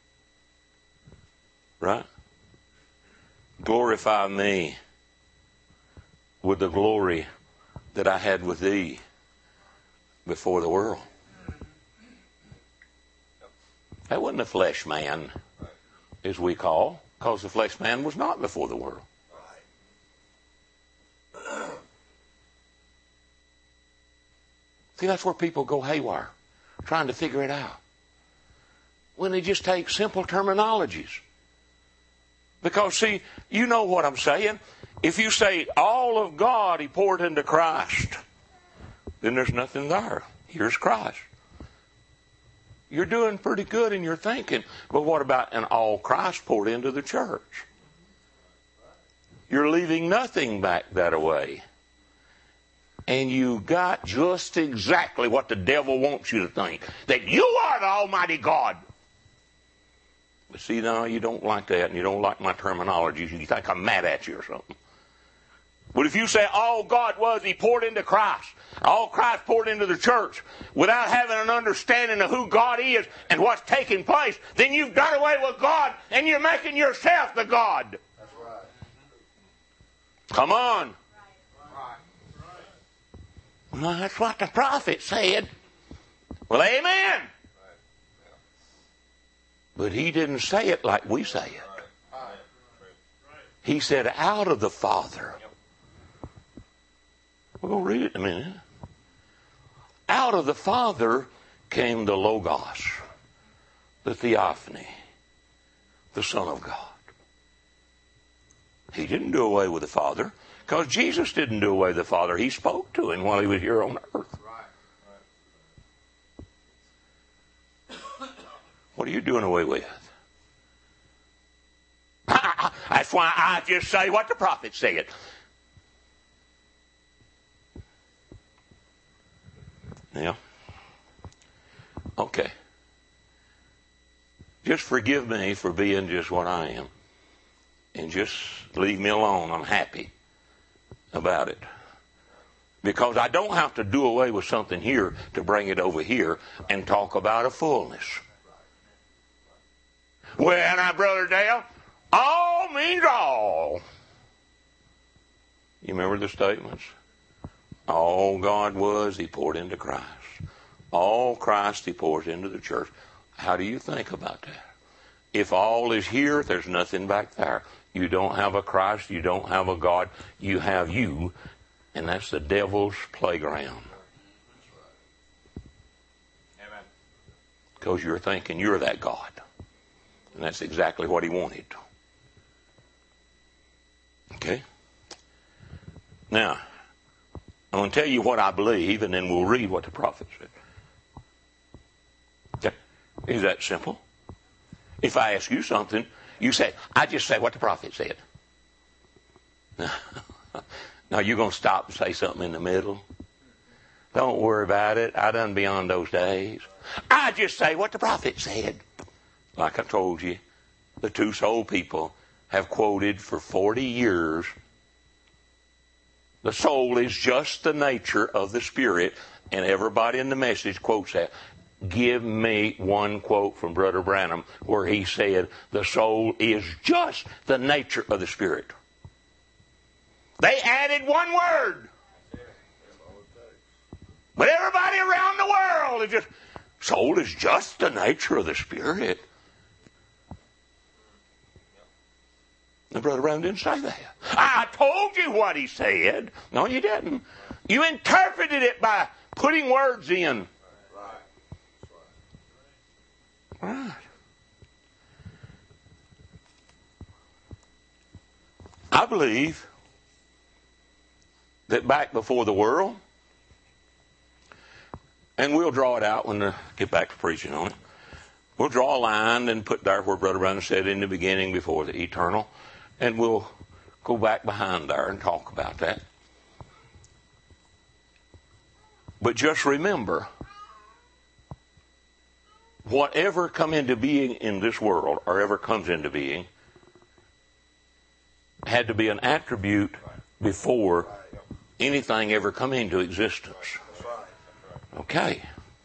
right? Glorify me with the glory that I had with thee before the world. That wasn't a flesh man, as we call, because the flesh man was not before the world. See, that's where people go haywire, trying to figure it out, when they just take simple terminologies. Because, see, you know what I'm saying. If you say all of God He poured into Christ, then there's nothing there. Here's Christ. You're doing pretty good in your thinking. But what about an all Christ poured into the church? You're leaving nothing back that way. And you got just exactly what the devil wants you to think. That you are the Almighty God. But see, now you don't like that, and you don't like my terminology. You think I'm mad at you or something. But if you say all God was, He poured into Christ, all Christ poured into the church, without having an understanding of who God is and what's taking place, then you've done away with God, and you're making yourself the God. That's right. Come on. Well, that's what the prophet said. Well, amen. But he didn't say it like we say it. He said, out of the Father. We're going to read it in a minute. Out of the Father came the Logos, the Theophany, the Son of God. He didn't do away with the Father, because Jesus didn't do away with the Father. He spoke to Him while He was here on earth. What are you doing away with? That's why I just say what the prophet said. Yeah. Okay. Just forgive me for being just what I am. And just leave me alone. I'm happy about it. Because I don't have to do away with something here to bring it over here and talk about a fullness. Well, now, Brother Dale, all means all. You remember the statements? All God was, He poured into Christ. All Christ He pours into the church. How do you think about that? If all is here, there's nothing back there. You don't have a Christ, you don't have a God, you have you, and that's the devil's playground. Amen. Because you're thinking you're that God. And that's exactly what he wanted. Okay? Now, I'm going to tell you what I believe, and then we'll read what the prophet said. Okay? Is that simple? If I ask you something, you say, I just say what the prophet said. Now, you're going to stop and say something in the middle? Don't worry about it. I done beyond those days. I just say what the prophet said. Like I told you, the two soul people have quoted for 40 years, the soul is just the nature of the Spirit, and everybody in the message quotes that. Give me one quote from Brother Branham where he said, the soul is just the nature of the Spirit. They added one word. But everybody around the world is just, soul is just the nature of the Spirit. And Brother Branham didn't say that. I told you what he said. No, you didn't. You interpreted it by putting words in. Right. I believe that back before the world, and we'll draw it out when I get back to preaching on it, We'll draw a line and put there where Brother Brown said in the beginning before the eternal, and we'll go back behind there and talk about that. But just remember, whatever come into being in this world, or ever comes into being, had to be an attribute before anything ever come into existence. Okay.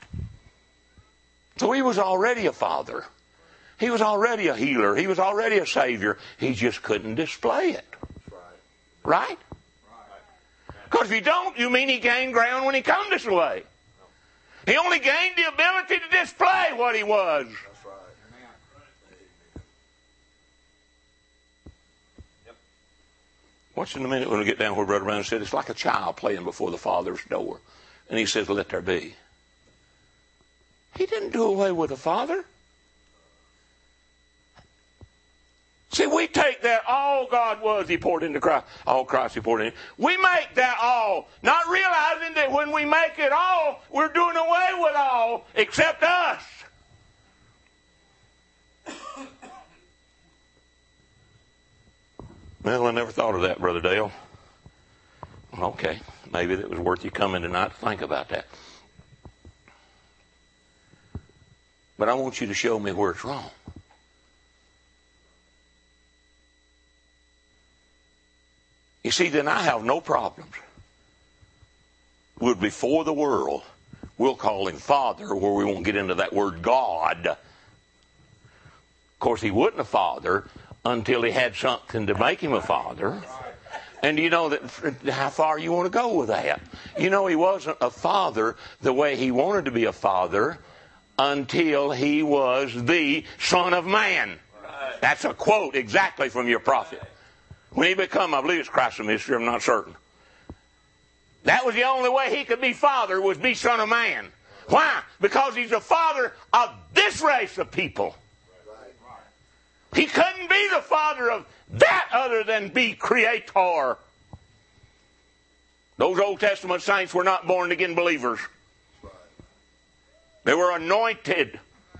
So he was already a father. He was already a healer. He was already a savior. He just couldn't display it. Right? Because if you don't, you mean he gained ground when he come this way. He only gained the ability to display what he was. That's right. Watch in a minute when we get down where Brother Brown said it's like a child playing before the Father's door. And he says, let there be. He didn't do away with the Father. See, we take that all God was, he poured into Christ. All Christ he poured in. We make that all, not realizing that when we make it all, we're doing away with all except us. Well, I never thought of that, Brother Dale. Okay, maybe it was worth you coming tonight to think about that. But I want you to show me where it's wrong. You see, then I have no problems with before the world, we'll call him Father, where we won't get into that word God. Of course, he wasn't a father until he had something to make him a father. And you know that how far you want to go with that. You know, he wasn't a father the way he wanted to be a father until he was the Son of Man. That's a quote exactly from your prophet. When he become, I believe it's Christ of mystery, I'm not certain. That was the only way he could be father, was be Son of Man. Why? Because he's the father of this race of people. He couldn't be the father of that other than be creator. Those Old Testament saints were not born again believers. They were anointed,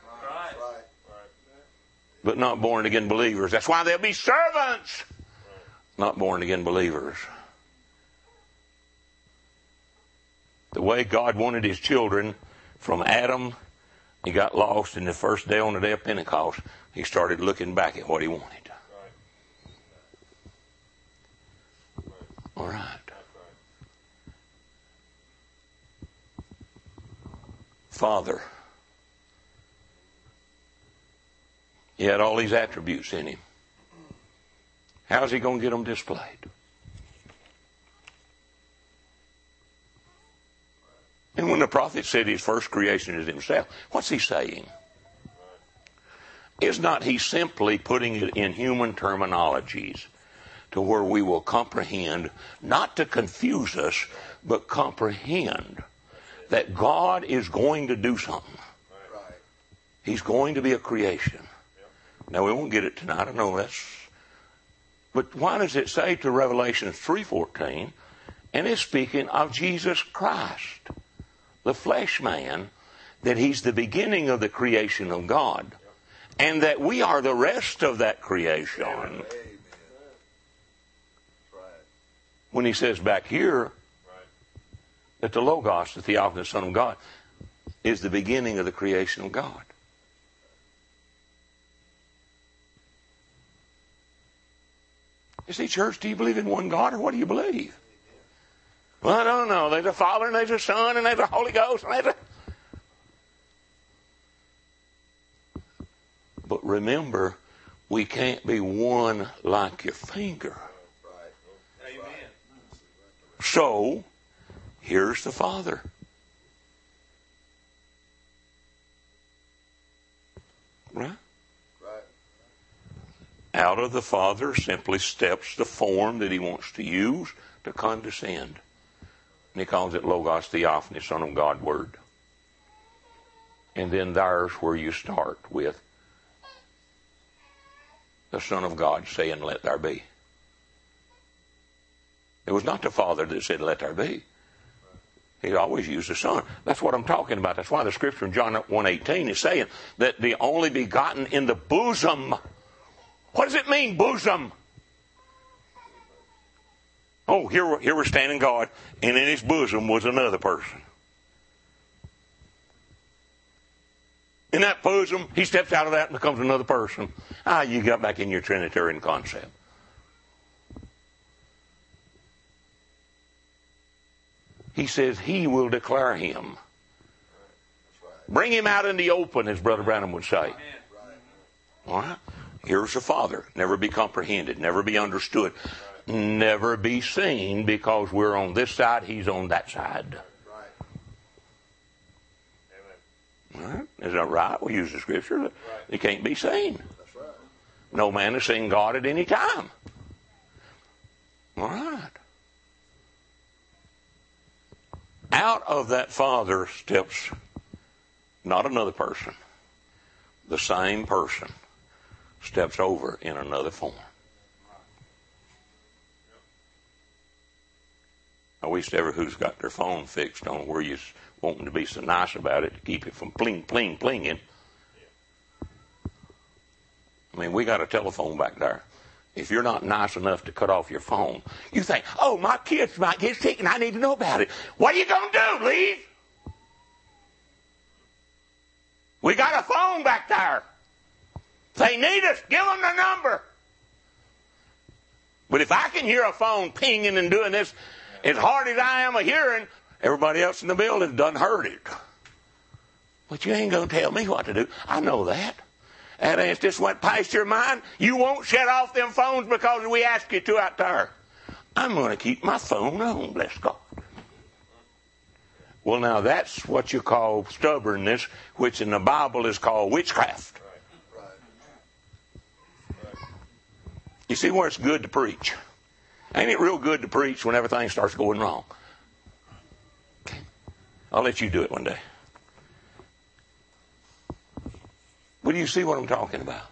but not born again believers. That's why they'll be servants, not born again believers. The way God wanted his children from Adam, he got lost in the first day on the day of Pentecost. He started looking back at what he wanted. All right. Father. He had all these attributes in him. How's he going to get them displayed? And when the prophet said his first creation is himself, what's he saying? Is not he simply putting it in human terminologies to where we will comprehend, not to confuse us, but comprehend that God is going to do something. He's going to be a creation. Now, we won't get it tonight, I know that's... But why does it say to Revelation 3:14, and it's speaking of Jesus Christ, the flesh man, that he's the beginning of the creation of God, and that we are the rest of that creation. Amen. When he says back here that the Logos, the Theophany, the Son of God, is the beginning of the creation of God. You see, church, do you believe in one God, or what do you believe? Well, I don't know. There's a Father, and there's a Son, and there's a Holy Ghost, and there's a... But remember, we can't be one like your finger. Amen. So, here's the Father. Right? Out of the Father simply steps the form that he wants to use to condescend. And he calls it Logos Theophany, Son of God, Word. And then there's where you start with the Son of God saying, let there be. It was not the Father that said, let there be. He's always used the Son. That's what I'm talking about. That's why the scripture in John 1:18 is saying that the only begotten in the bosom. What does it mean, bosom? Oh, here we're standing God, and in his bosom was another person. In that bosom, he steps out of that and becomes another person. You got back in your Trinitarian concept. He says he will declare him. Bring him out in the open, as Brother Branham would say. All right? Here's the Father. Never be comprehended. Never be understood. Never be seen, because we're on this side, he's on that side. All right? Is that right? We use the scripture. It can't be seen. No man has seen God at any time. All right. Out of that Father steps not another person. The same person steps over in another form. I wish everyone who's got their phone fixed on where you're wanting to be so nice about it to keep it from pling, pling, plinging. I mean, we got a telephone back there. If you're not nice enough to cut off your phone, you think, oh, my kids might get sick and I need to know about it. What are you going to do, leave? We got a phone back there. If they need us, give them the number. But if I can hear a phone pinging and doing this as hard as I am a hearing, everybody else in the building done heard it. But you ain't going to tell me what to do. I know that. And if this went past your mind, you won't shut off them phones because we ask you to out there. I'm going to keep my phone on, bless God. Well, now that's what you call stubbornness, which in the Bible is called witchcraft. You see where it's good to preach. Ain't it real good to preach when everything starts going wrong? Okay. I'll let you do it one day. But do you see what I'm talking about?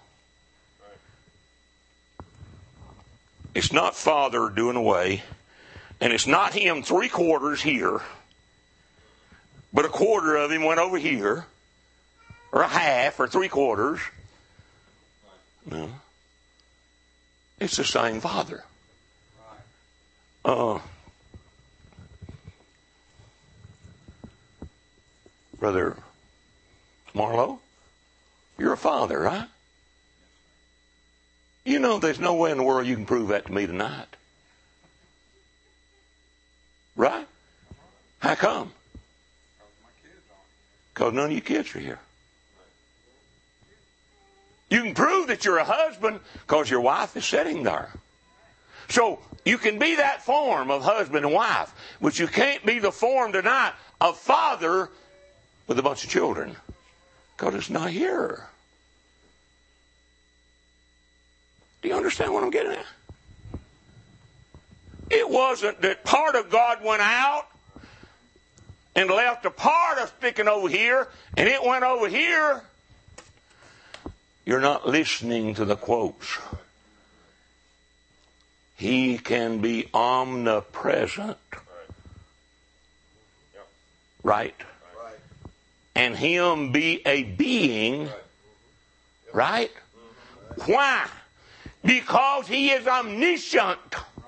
It's not Father doing away, and it's not him 3/4 here, but 1/4 of him went over here, or 1/2, or 3/4. No. It's the same Father. Brother Marlowe, you're a father, right? You know there's no way in the world you can prove that to me tonight. Right? How come? Because none of you kids are here. You can prove that you're a husband because your wife is sitting there. So you can be that form of husband and wife, but you can't be the form tonight of father with a bunch of children because it's not here. Do you understand what I'm getting at? It wasn't that part of God went out and left a part of sticking over here, and it went over here. You're not listening to the quotes. He can be omnipresent. Right? And him be a being. Right? Why? Because he is omniscient.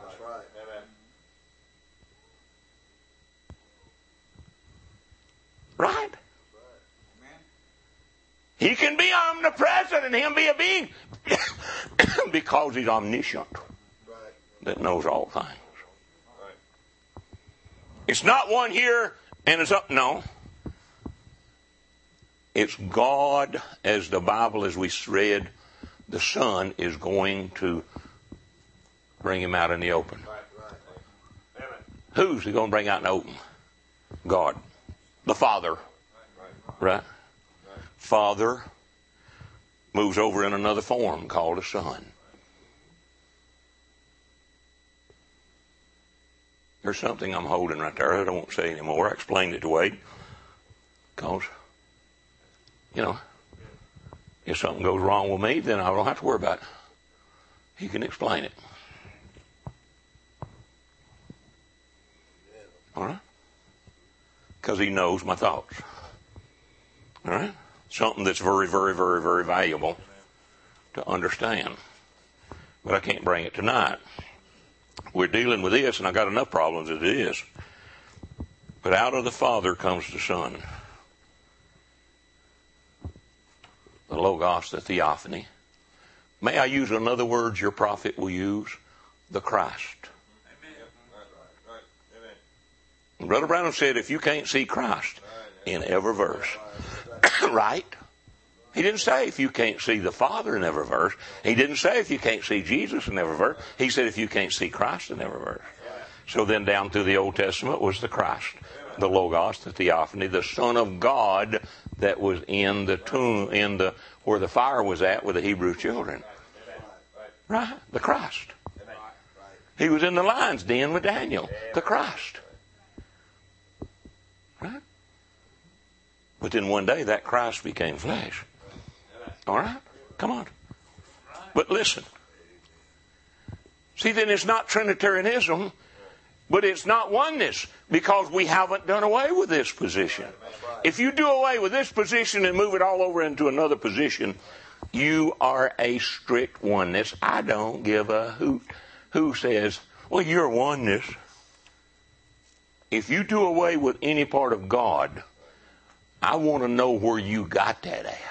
Right? He can be omnipresent and him be a being because he's omniscient. That knows all things. It's not one here and it's up. No. It's God, as the Bible, as we read, the Son is going to bring him out in the open. Who's he going to bring out in the open? God. The Father. Right? Father moves over in another form called a Son. There's something I'm holding right there that I won't say anymore. I explained it to Wade. Because, if something goes wrong with me, then I don't have to worry about it. He can explain it. All right? Because He knows my thoughts. All right? Something that's very, very, very, very valuable to understand. But I can't bring it tonight. We're dealing with this, and I've got enough problems as it is. But out of the Father comes the Son. The Logos, the Theophany. May I use another word your prophet will use? The Christ. Amen. Brother Branham said if you can't see Christ in every verse, right? He didn't say if you can't see the Father in every verse. He didn't say if you can't see Jesus in every verse. He said if you can't see Christ in every verse. So then down through the Old Testament was the Christ, the Logos, the Theophany, the Son of God that was in the tomb, where the fire was at with the Hebrew children. Right? The Christ. He was in the lion's den with Daniel. The Christ. Right? But then one day that Christ became flesh. All right? Come on. But listen. See, then it's not Trinitarianism, but it's not oneness, because we haven't done away with this position. If you do away with this position and move it all over into another position, you are a strict oneness. I don't give a hoot who says, well, you're oneness. If you do away with any part of God, I want to know where you got that at.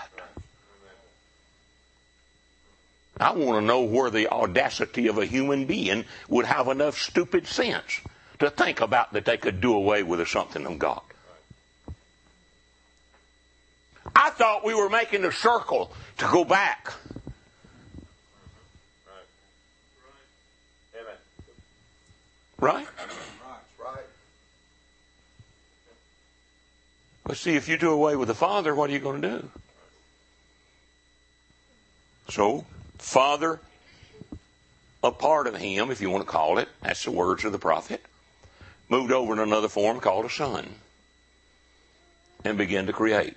I want to know where the audacity of a human being would have enough stupid sense to think about that they could do away with something of God. I thought we were making a circle to go back. Right? Right. But see, if you do away with the Father, what are you going to do? So, Father, a part of Him, if you want to call it, that's the words of the prophet, moved over in another form called a Son and began to create.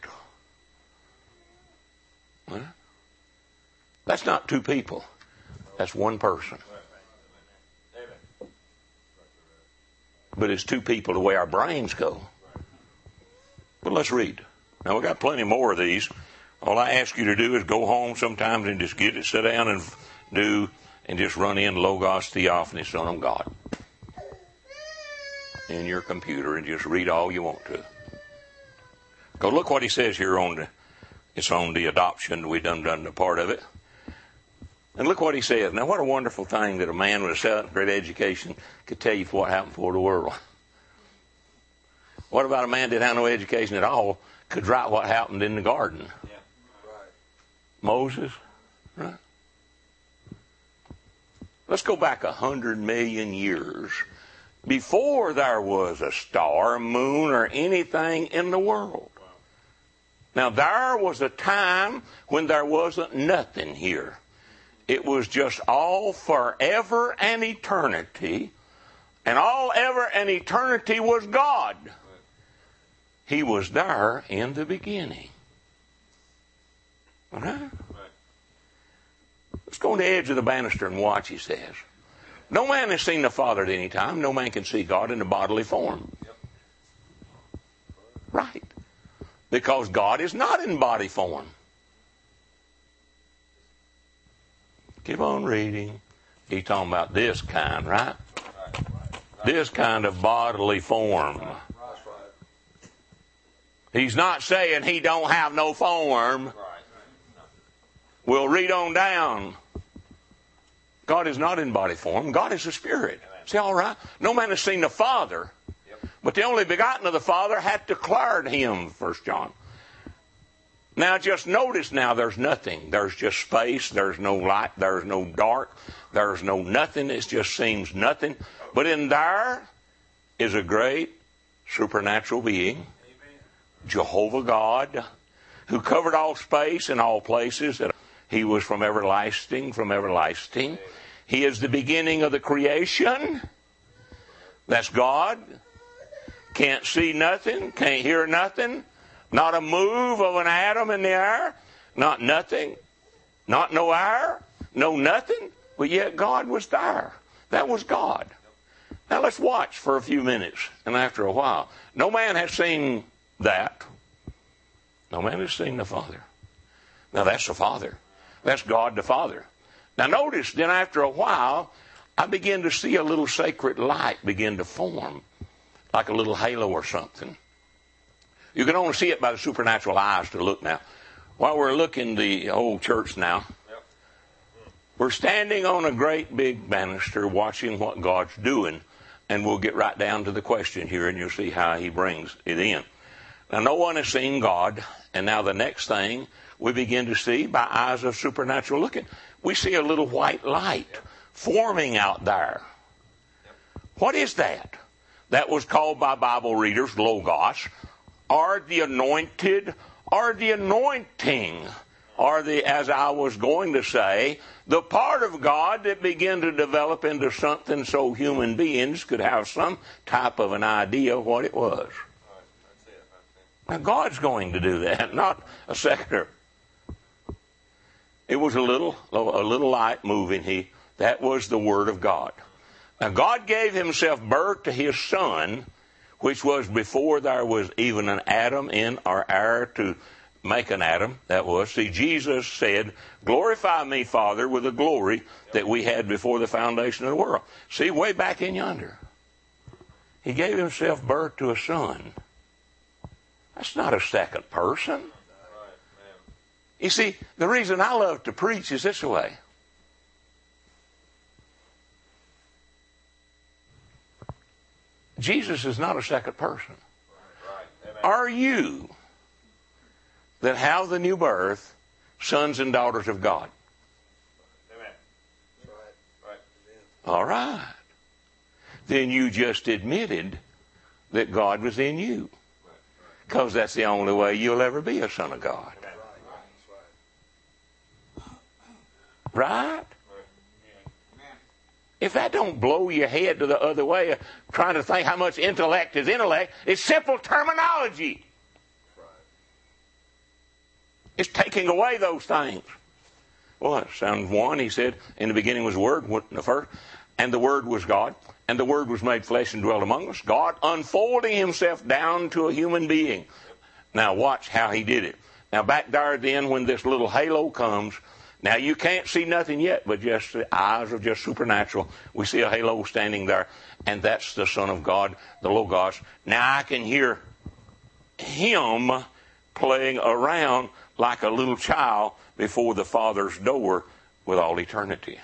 Huh? That's not two people. That's one person. But it's two people the way our brains go. But let's read. Now, we've got plenty more of these. All I ask you to do is go home sometimes and just get it, sit down and just run in Logos Theophany, Son of God, in your computer and just read all you want to. Go look what he says here it's on the adoption. We done the part of it. And look what he says. Now, what a wonderful thing that a man with a 7th grade education could tell you what happened for the world. What about a man that had no education at all could write what happened in the garden? Yeah. Right. Moses, right? Let's go back 100 million years before there was a star, moon, or anything in the world. Now, there was a time when there wasn't nothing here. It was just all forever and eternity. And all ever and eternity was God. He was there in the beginning. All right? Let's go on the edge of the banister and watch, he says. No man has seen the Father at any time. No man can see God in a bodily form. Right. Because God is not in body form. Keep on reading. He's talking about this kind, right? This kind of bodily form. He's not saying he don't have no form. We'll read on down. God is not in body form. God is a spirit. See, all right? No man has seen the Father. But the only begotten of the Father hath declared him, 1 John. Now, just notice now, there's nothing. There's just space. There's no light. There's no dark. There's no nothing. It just seems nothing. But in there is a great supernatural being, Jehovah God, who covered all space and all places. He was from everlasting, from everlasting. He is the beginning of the creation. That's God. Can't see nothing. Can't hear nothing. Not a move of an atom in the air. Not nothing. Not no air. No nothing. But yet God was there. That was God. Now let's watch for a few minutes, and after a while. No man has seen that. No man has seen the Father. Now that's the Father. That's God the Father. Now notice, then after a while, I begin to see a little sacred light begin to form, like a little halo or something. You can only see it by the supernatural eyes to look now. While we're looking the old church now, we're standing on a great big banister watching what God's doing, and we'll get right down to the question here, and you'll see how he brings it in. Now, no one has seen God, and now the next thing we begin to see by eyes of supernatural looking, we see a little white light forming out there. What is that? That was called by Bible readers Logos, or the anointed, or the anointing, or the, as I was going to say, the part of God that began to develop into something so human beings could have some type of an idea of what it was. Now God's going to do that, not a second. It was a little light moving. That was the Word of God. Now God gave himself birth to his Son, which was before there was even an atom in our air to make an atom. That was. See, Jesus said, glorify me, Father, with the glory that we had before the foundation of the world. See, way back in yonder. He gave himself birth to a Son. That's not a second person. You see, the reason I love to preach is this way. Jesus is not a second person. Are you that have the new birth sons and daughters of God? All right. Then you just admitted that God was in you. Because that's the only way you'll ever be a son of God. Right? If that don't blow your head to the other way, trying to think how much intellect is intellect, it's simple terminology. It's taking away those things. Well, Psalm 1, he said, in the beginning was the Word, the first, and the Word was God, and the Word was made flesh and dwelt among us. God unfolding himself down to a human being. Now watch how he did it. Now back there then when this little halo comes, now you can't see nothing yet, but just the eyes are just supernatural. We see a halo standing there, and that's the Son of God, the Logos. Now I can hear him playing around like a little child before the Father's door with all eternity.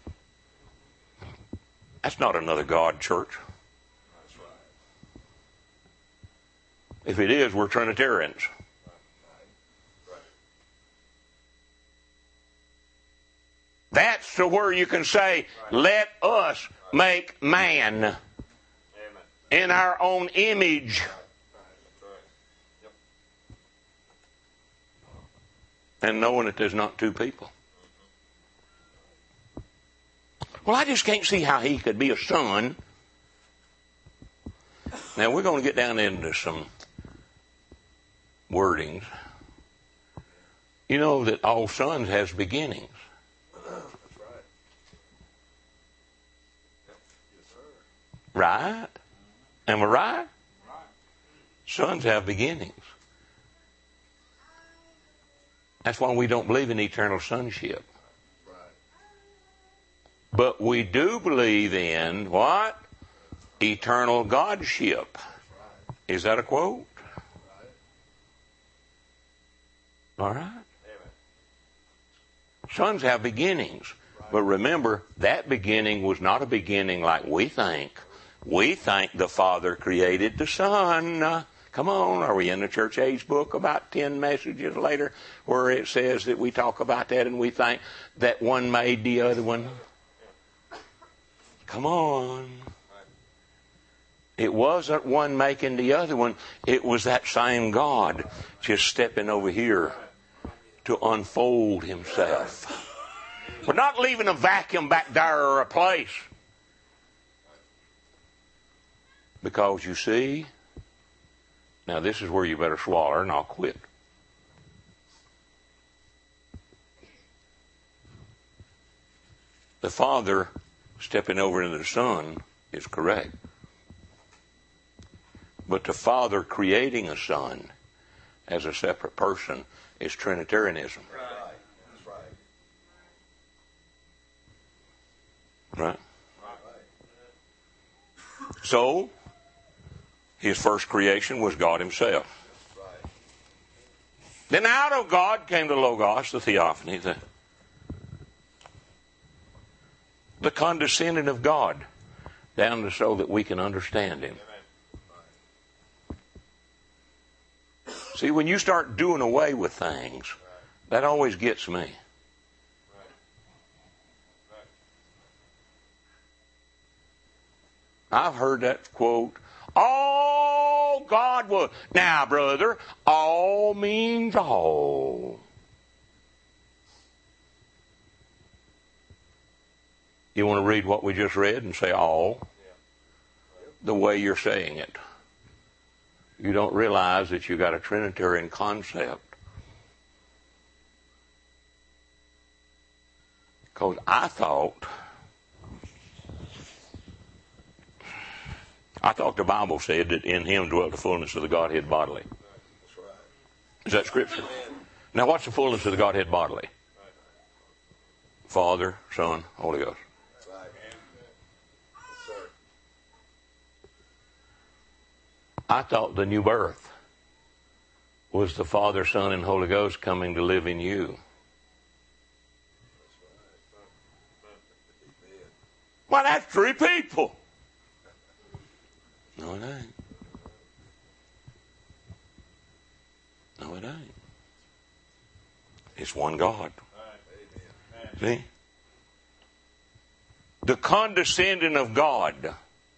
That's not another God, church. If it is, we're Trinitarians. That's to where you can say, let us make man in our own image. And knowing that there's not two people. Well, I just can't see how he could be a son. Now, we're going to get down into some wordings. You know that all sons has beginnings. Right? Am I right? Sons have beginnings. That's why we don't believe in eternal sonship. But we do believe in what? Eternal Godship. Is that a quote? All right. Sons have beginnings. But remember, that beginning was not a beginning like we think. We think the Father created the Son. Come on, are we in the church age book about 10 messages later where it says that we talk about that and we think that one made the other one? Come on. It wasn't one making the other one. It was that same God just stepping over here to unfold himself. We're not leaving a vacuum back there or a place. Because you see, now this is where you better swallow and I'll quit. The Father stepping over into the Son is correct. But the Father creating a Son as a separate person is Trinitarianism. Right. That's right. Right? So, his first creation was God himself. Right. Then out of God came the Logos, the Theophany, the condescending of God, down to so that we can understand him. See, when you start doing away with things, that always gets me. I've heard that quote, all God was. Now, brother, all means all. You want to read what we just read and say all? The way you're saying it. You don't realize that you got a Trinitarian concept. Because I thought the Bible said that in him dwelt the fullness of the Godhead bodily. That's right. Is that Scripture? Now what's the fullness of the Godhead bodily? Father, Son, Holy Ghost. Right. Yes, sir. I thought the new birth was the Father, Son, and Holy Ghost coming to live in you. Well, that's three people. No, it ain't. No, it ain't. It's one God. See? The condescending of God.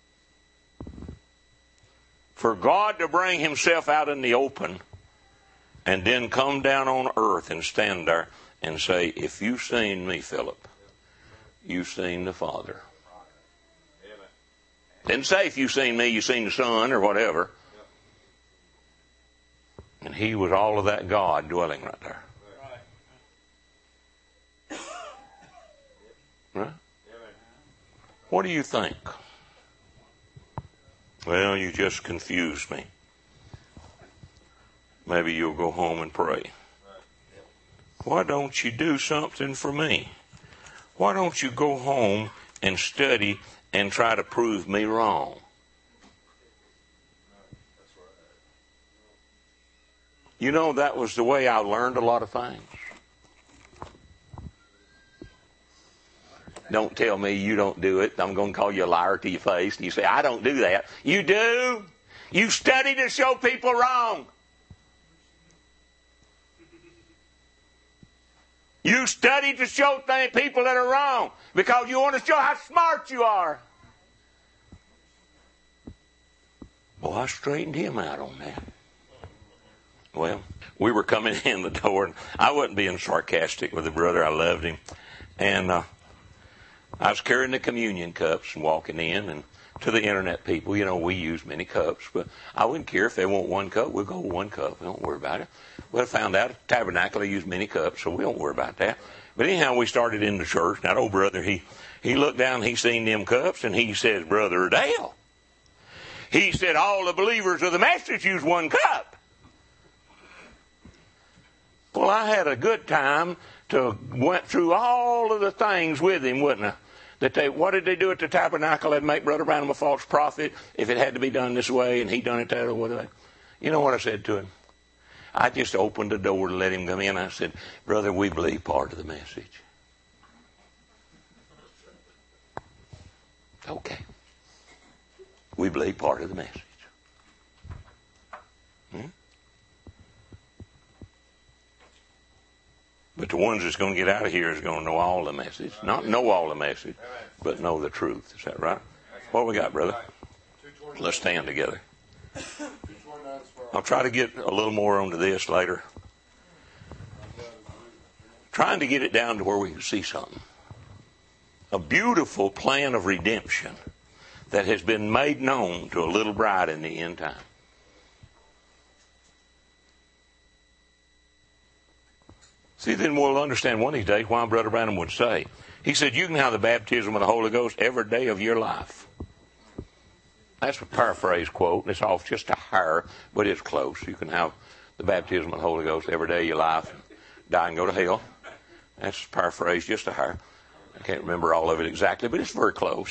For God to bring himself out in the open and then come down on earth and stand there and say, if you've seen me, Philip, you've seen the Father. Didn't say if you've seen me, you've seen the Son or whatever. And he was all of that God dwelling right there. Right? What do you think? Well, you just confused me. Maybe you'll go home and pray. Why don't you do something for me? Why don't you go home and study and try to prove me wrong? You know, that was the way I learned a lot of things. Don't tell me you don't do it. I'm going to call you a liar to your face. And you say, I don't do that. You do. You study to show people wrong. You study to show people that are wrong because you want to show how smart you are. Well, I straightened him out on that. Well, we were coming in the door, and I wasn't being sarcastic with the brother. I loved him. And I was carrying the communion cups and walking in, and to the internet people, you know, we use many cups, but I wouldn't care if they want one cup. We'll go with one cup. We don't worry about it. Well, I found out at the Tabernacle they use many cups, so we don't worry about that. But anyhow, we started in the church. Now, that old brother, he looked down, he seen them cups, and he says, Brother Dale, he said, all the believers of the message use one cup. Well, I had a good time went through all of the things with him, wouldn't I? What did they do at the Tabernacle? They'd make Brother Branham a false prophet if it had to be done this way, and he done it that way. You know what I said to him? I just opened the door to let him come in. I said, Brother, we believe part of the message. Okay. We believe part of the message. But the ones that's going to get out of here is going to know all the message. Not know all the message, but know the truth. Is that right? What we got, brother? Let's stand together. I'll try to get a little more onto this later. Trying to get it down to where we can see something. A beautiful plan of redemption that has been made known to a little bride in the end time. See, then we'll understand one of these days why Brother Branham would say. He said, you can have the baptism of the Holy Ghost every day of your life. That's a paraphrase quote. It's off just a hair, but it's close. You can have the baptism of the Holy Ghost every day of your life and die and go to hell. That's a paraphrase, just a hair. I can't remember all of it exactly, but it's very close.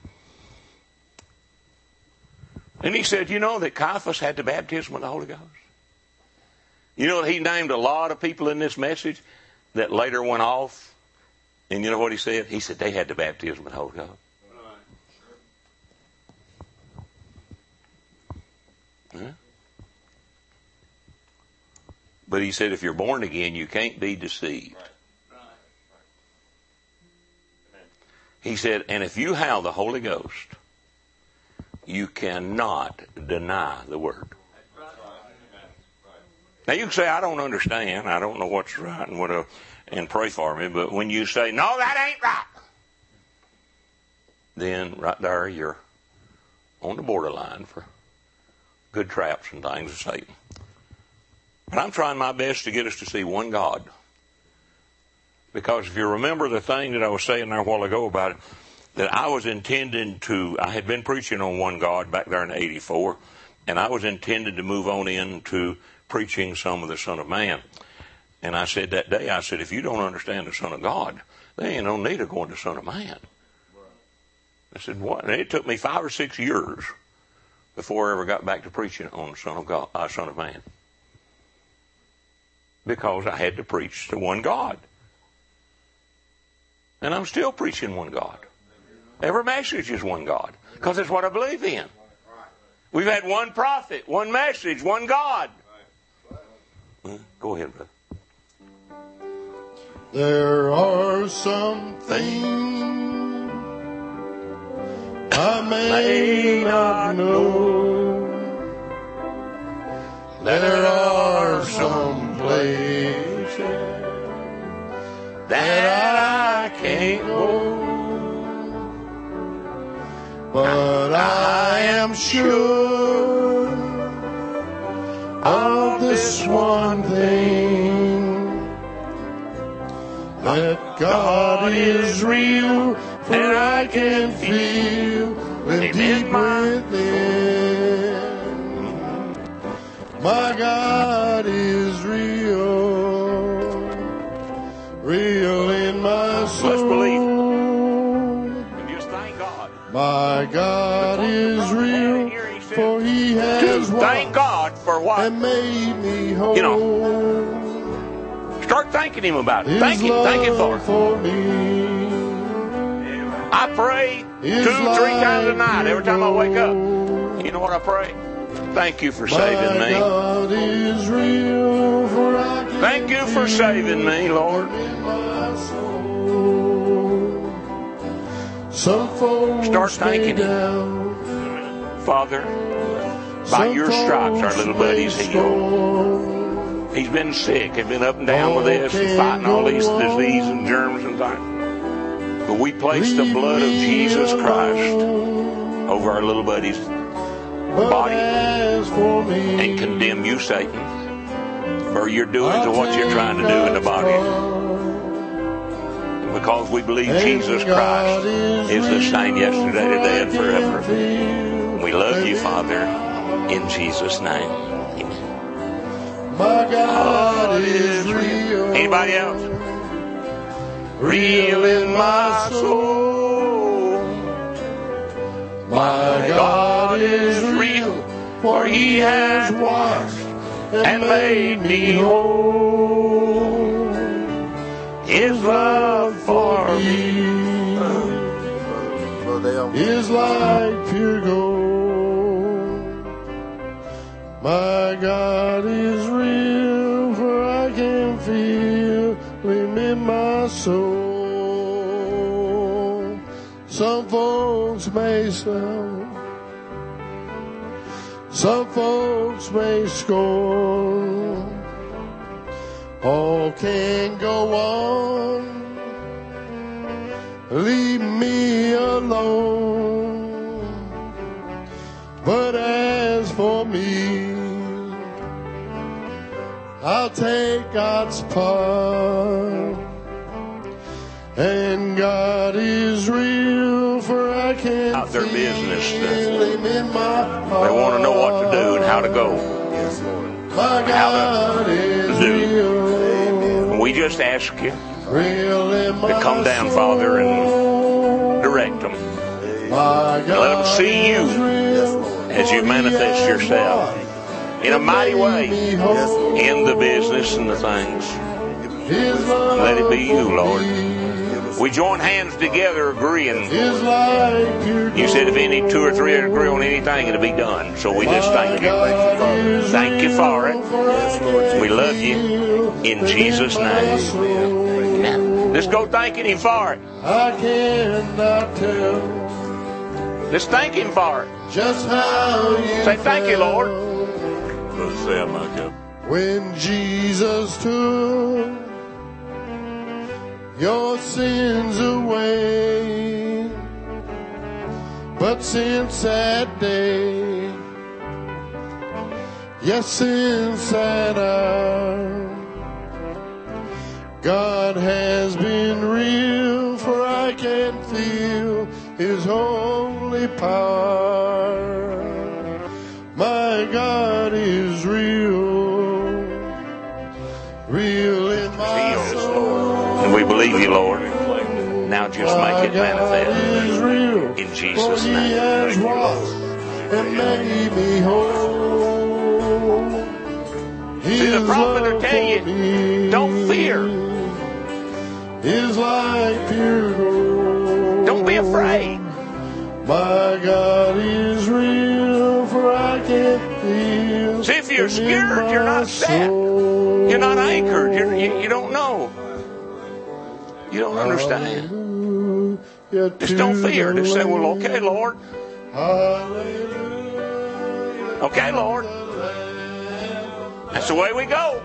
And he said, you know that Caiaphas had the baptism of the Holy Ghost? You know that he named a lot of people in this message that later went off. And you know what he said? He said they had the baptism of the Holy Ghost. Huh? But he said if you're born again, you can't be deceived. He said, and if you have the Holy Ghost, you cannot deny the Word. Now you can say, I don't understand. I don't know what's right and what and pray for me. But when you say, no, that ain't right, then right there you're on the borderline for good traps and things of Satan. But I'm trying my best to get us to see one God. Because if you remember the thing that I was saying there a while ago about it, that I had been preaching on one God back there in 84, and I was intended to move on into preaching some of the Son of Man. And I said that day, if you don't understand the Son of God, there ain't no need of going to Son of Man. I said, what? And it took me 5 or 6 years before I ever got back to preaching on the Son of God, Son of Man. Because I had to preach to one God. And I'm still preaching one God. Every message is one God. Because it's what I believe in. We've had one prophet, one message, one God. Go ahead, brother. There are some things I may not know. There are some places that I can't go. But I am sure of this one thing, that God is real, for I can feel it deep within. My God is real, real in my soul. Let's believe. And just thank God. My God is real, for He has thank God for what? and made me whole. You know, start thanking Him about it. Thank Him for it. I pray 2-3 times a night every time I wake up. You know what I pray? Thank you for saving me. God is real, for I can Thank you for saving me, Lord. Some folks Start thanking Him. Father, by your stripes our little buddy's healed. He's been sick and been up and down with this and fighting all these disease and germs and things. But we place the blood of Jesus Christ over our little buddy's body and condemn you, Satan, for your doings and what you're trying to do in the body. And because we believe Jesus Christ is the same yesterday, today, and forever. We love you, Father, in Jesus' name. Amen. My God is real. Anybody else? Real in my soul. My God is real, for He has washed and made me whole. His love for me is like pure gold. My God is real, for I can feel Him in my soul. Some folks may sell, some folks may scorn. All can go on, leave me alone. But as for me, I'll take God's part. And God is real, for I can about their business. feel Him in my heart. They want to know what to do and how to go. Yes, Lord. My God is do. real. And we just ask you Real in my to come down, Father, and direct them. My God Let them see you is real. as you manifest yourself in a mighty way in the business and the things. His love Let it be you, Lord. for me We join hands together agreeing. is like pure You said if any two or three agree on anything, it'll be done. So we just thank you. Thank you for it. We love you in Jesus' name. Let's go thanking Him for it. I cannot tell Let's thank Him for it. just how you Say thank you, Lord. Brother Sam, I go. when Jesus took your sins away. But since that day, yes, since that hour, God has been real, for I can feel His holy power. My God is real, real in my soul. And we believe you, Lord. Now just make it God manifest. is real, In Jesus' for He name. has washed and made me whole. See, the prophet will tell you, don't fear. Is like pure gold. Don't be afraid. My God is real, for I can feel. See, if you're Him in scared, you're my not set. soul. You're not anchored. You don't know. You don't understand. Hallelujah Just don't to fear. the Just say, well, Lamb. okay, Lord. Hallelujah. Okay, Lord. That's the way we go.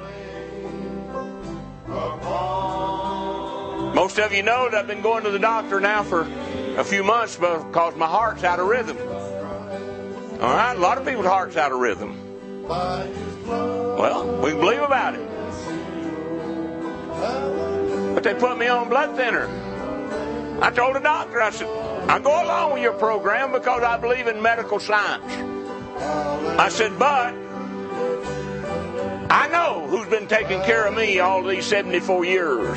Most of you know that I've been going to the doctor now for a few months because my heart's out of rhythm. All right? A lot of people's heart's out of rhythm. Well, we can believe about it. But they put me on blood thinner. I told the doctor, I said, I go along with your program because I believe in medical science. I said, but I know who's been taking care of me all these 74 years.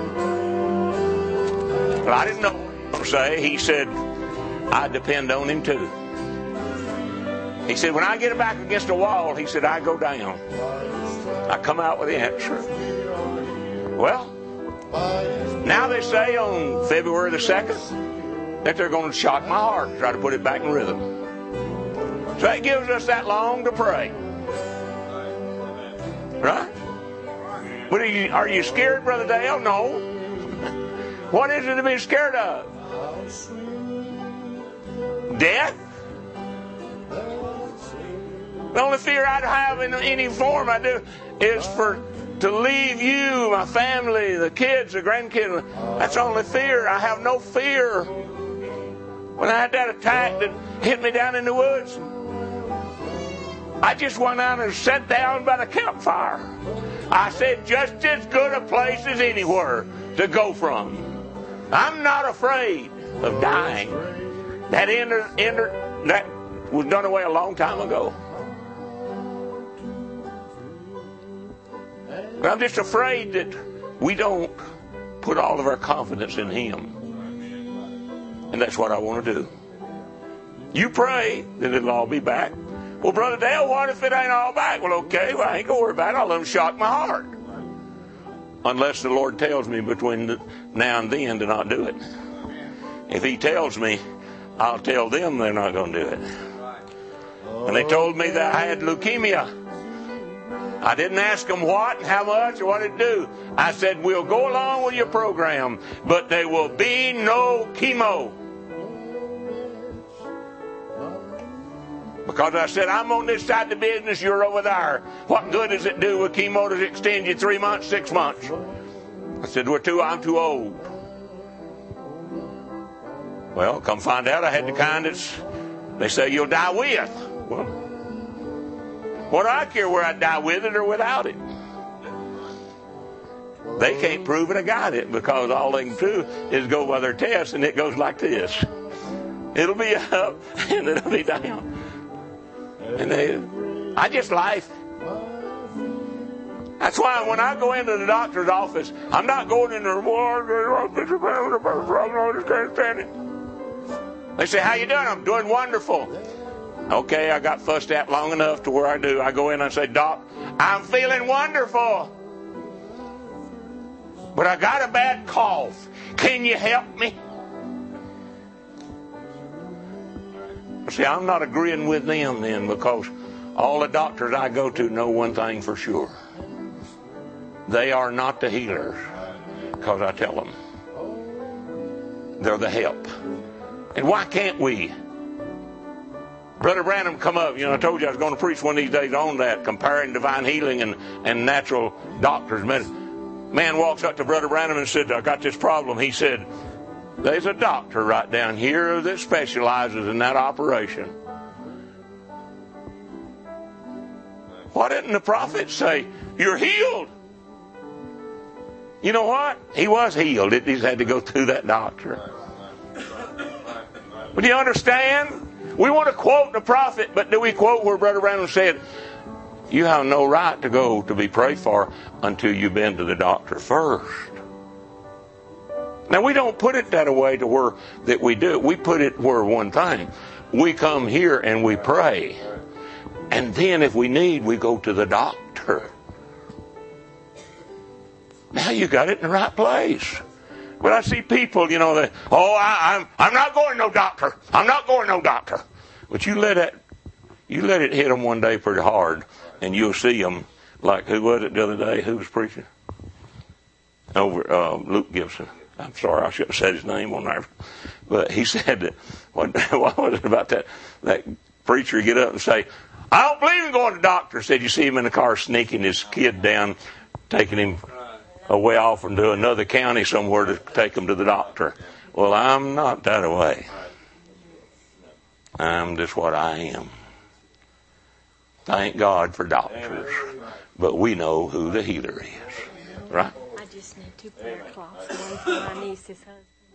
Well, I didn't know what to say. He said, I depend on him too. He said, when I get back against a wall, he said, I go down. I come out with the answer. Well, now they say on February the 2nd that they're going to shock my heart, try to put it back in rhythm. So that gives us that long to pray. Right? What are you scared, Brother Dale? No. What is it to be scared of? Death? The only fear I'd have in any form I do is to leave you, my family, the kids, the grandkids. That's the only fear. I have no fear. When I had that attack that hit me down in the woods, I just went out and sat down by the campfire. I said, just as good a place as anywhere to go from. I'm not afraid of dying. That that was done away a long time ago. But I'm just afraid that we don't put all of our confidence in Him. And that's what I want to do. You pray that it'll all be back. Well, Brother Dale, what if it ain't all back? Well, okay, I ain't going to worry about it. I'll let them shock my heart. Unless the Lord tells me between now and then to not do it. If He tells me, I'll tell them they're not going to do it. When they told me that I had leukemia, I didn't ask them what and how much or what it'd do. I said, we'll go along with your program, but there will be no chemo. Because I said, I'm on this side of the business, you're over there. What good does it do with chemo? Does it extend you 3 months, 6 months? I said, I'm too old. Well, come find out I had the kind they say you'll die with. Well, what do I care where I die with it or without it? They can't prove it I got it because all they can do is go by their test and it goes like this. It'll be up and it'll be down. And I just laugh. That's why when I go into the doctor's office, I'm not going in there, they say, how you doing? I'm doing wonderful. Okay, I got fussed at long enough to where I do. I go in and I say, Doc, I'm feeling wonderful. But I got a bad cough. Can you help me? See, I'm not agreeing with them then, because all the doctors I go to know one thing for sure. They are not the healers, because I tell them. They're the help. And why can't we? Brother Branham come up. I told you I was going to preach one of these days on that, comparing divine healing and natural doctors' medicine. Man walks up to Brother Branham and said, I got this problem. He said, there's a doctor right down here that specializes in that operation. Why didn't the prophet say, you're healed? You know what? He was healed. He just had to go through that doctor. But do you understand? We want to quote the prophet, but do we quote where Brother Branham said, you have no right to go to be prayed for until you've been to the doctor first. Now, we don't put it that way to where that we do it. We put it where one thing. We come here and we pray. And then if we need, we go to the doctor. Now you got it in the right place. But I see people, that, I'm not going to no doctor. I'm not going to no doctor. But you let it hit them one day pretty hard, and you'll see them like, who was it the other day? Who was preaching? Luke Gibson. I'm sorry, I should have said his name on there. But he said that, what was it about that preacher get up and say, I don't believe in going to the doctor. Said you see him in the car sneaking his kid down, taking him away off into another county somewhere to take him to the doctor. Well, I'm not that way. I'm just what I am. Thank God for doctors. But we know who the healer is. Right? I just need 2 prayer cloths. One for my niece's husband.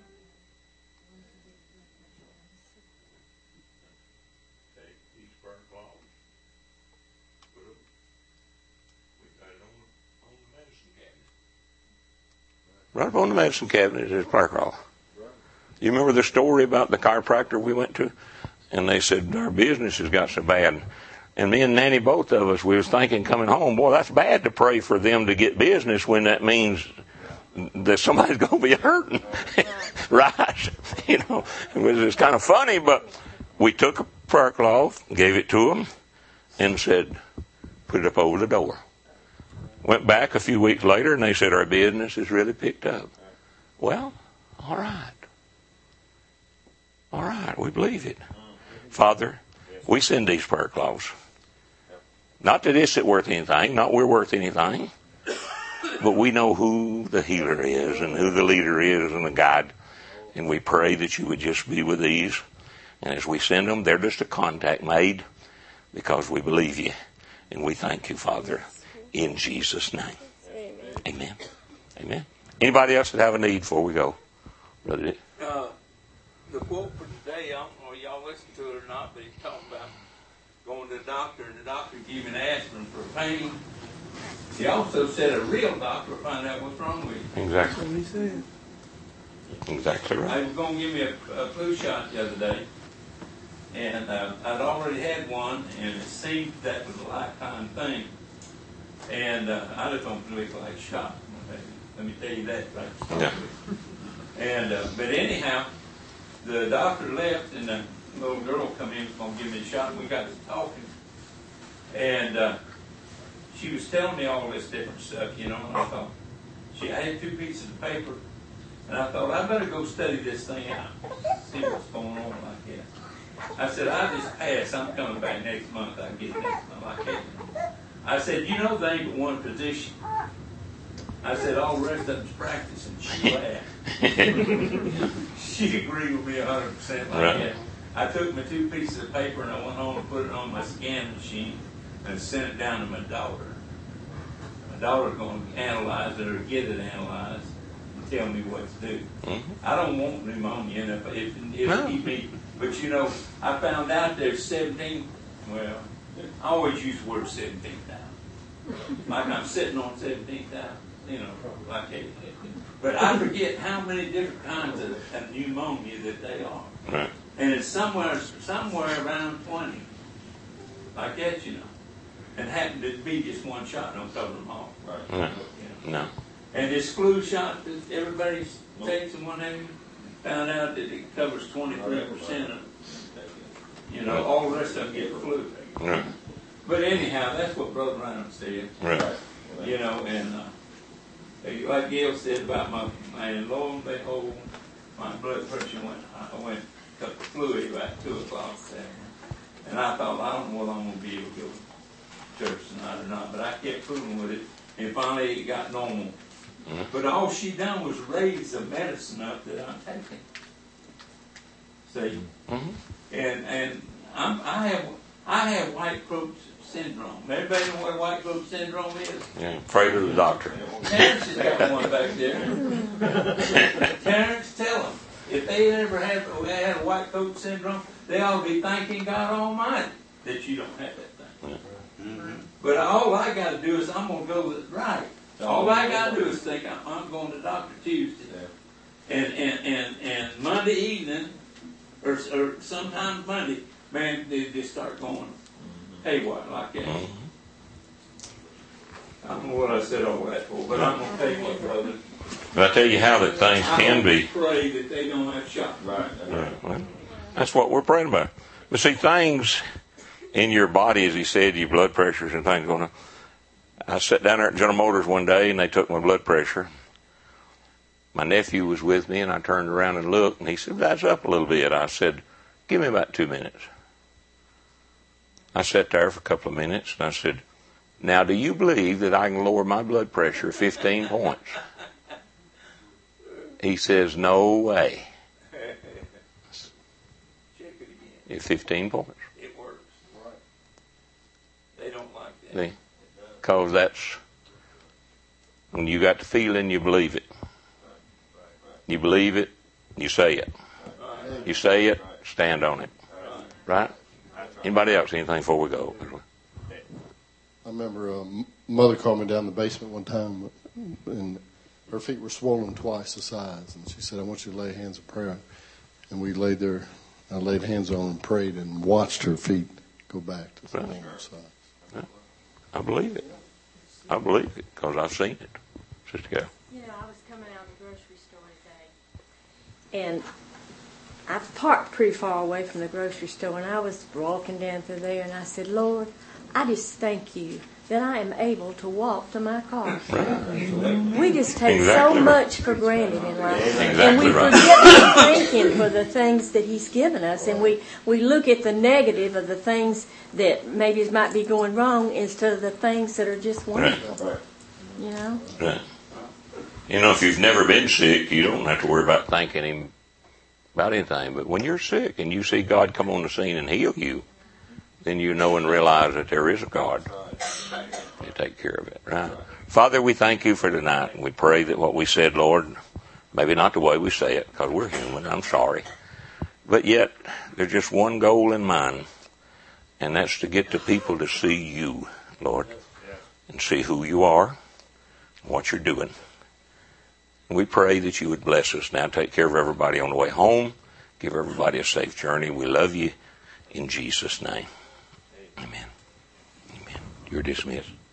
Right up on the medicine cabinet is prayer cloth. You remember the story about the chiropractor we went to? And they said, our business has got so bad. And me and Nanny, both of us, we was thinking coming home, boy, that's bad to pray for them to get business when that means that somebody's going to be hurting. Right? It was kind of funny, but we took a prayer cloth, gave it to them, and said, put it up over the door. Went back a few weeks later, and they said, our business has really picked up. Well, all right. All right, we believe it. Father, we send these prayer cloths. Not that it's worth anything, not we're worth anything, but we know who the healer is and who the leader is and the guide. And we pray that you would just be with these. And as we send them, they're just a contact made because we believe you. And we thank you, Father, in Jesus' name. Amen. Amen. Anybody else that have a need before we go? Brother Dick? The quote for today, I don't know if y'all listen to it or not, but he's talking about going to the doctor and the doctor giving aspirin for pain. He also said a real doctor will find out what's wrong with you. Exactly. That's what he said. Exactly right. I was going to give me a flu shot the other day, and I'd already had one, and it seemed that was a lifetime thing. And I just don't believe like a shot. Let me tell you that right. Yeah. And but anyhow, the doctor left, and the little girl come in, was going to give me a shot, and we got to talking. And she was telling me all this different stuff, and I thought, I had 2 pieces of paper, and I thought, I better go study this thing out, see what's going on like that. I said, I just passed. I'm coming back next month. I get next month. I can't. I said, they ain't but one position. I said, all the rest of them's practice, and she laughed. She agreed with me 100% like that. I took my 2 pieces of paper and I went home and put it on my scan machine and sent it down to my daughter. My daughter's going to analyze it or get it analyzed. tell me what to do. Mm-hmm. I don't want pneumonia if No. keep me. But you know, I found out there's 17. Well, I always use the word 17,000. Like I'm sitting on 17,000. You know, like that. But I forget how many different kinds of pneumonia that they are. Right. And it's somewhere around 20. Like that, you know. And happened to be just one shot, don't cover them all. Right. No. You know. No. And this flu shot that everybody takes and what have you, found out that it covers 23% of, you know, all the rest of them get flu. Right. But anyhow, that's what Brother Reynolds said. Right. You know, and like Gail said about my and lo and behold, my blood pressure went up fluid about 2 o'clock Saturday. And I thought, I don't know whether I'm going to be able to go to church tonight or not, but I kept fooling with it, and finally it got normal. Mm-hmm. But all she done was raise the medicine up that I'm taking. See? Mm-hmm. And I have white coat syndrome. Everybody know what white coat syndrome is? Yeah. Afraid of the doctor. Terrence has got one back there. Terrence, tell them. If they ever had a white coat syndrome, they ought to be thanking God Almighty that you don't have that thing. Mm-hmm. But all I got to do is I'm going to go right. All I got to do is think I'm going to Dr. Tuesday. And Monday evening, or sometimes Monday, man, they start going haywire like that. Mm-hmm. I don't know what I said all that for, but I'm going to tell you what, brother. But I tell you how that things can be. I pray that they don't have shot. Right. Right. Well, that's what we're praying about. But see, things in your body, as he said, your blood pressures and things going on. I sat down there at General Motors one day, and they took my blood pressure. My nephew was with me, and I turned around and looked, and he said, "That's up a little bit." I said, "Give me about 2 minutes." I sat there for a couple of minutes, and I said, "Now, do you believe that I can lower my blood pressure 15 points?" He says, "No way." Check it again. 15 points. It works. Right. They don't like that. See? Because that's when you got the feeling, you believe it. You believe it, you say it. You say it, stand on it. Right? Anybody else, anything before we go? I remember mother called me down the basement one time, and her feet were swollen twice the size. And she said, "I want you to lay hands of prayer." And we laid there. I laid hands on her and prayed and watched her feet go back to the normal size. I believe it. I believe it because I've seen it. Sister Gail. You know, I was coming out of the grocery store today, and I parked pretty far away from the grocery store, and I was walking down through there, and I said, "Lord, I just thank you that I am able to walk to my car." We just take Exactly so right. much for granted in life. Exactly And we right. forget to thank Him for the things that He's given us. And we look at the negative of the things that maybe might be going wrong instead of the things that are just wonderful. Right. You know? Right. You know, if you've never been sick, you don't have to worry about thanking Him about anything. But when you're sick and you see God come on the scene and heal you, then you know and realize that there is a God to take care of it. Right? Father, we thank you for tonight, and we pray that what we said, Lord, maybe not the way we say it, because we're human, I'm sorry, but yet there's just one goal in mind, and that's to get the people to see you, Lord, and see who you are, and what you're doing. And we pray that you would bless us. Now take care of everybody on the way home. Give everybody a safe journey. We love you in Jesus' name. Amen. Amen. You're dismissed.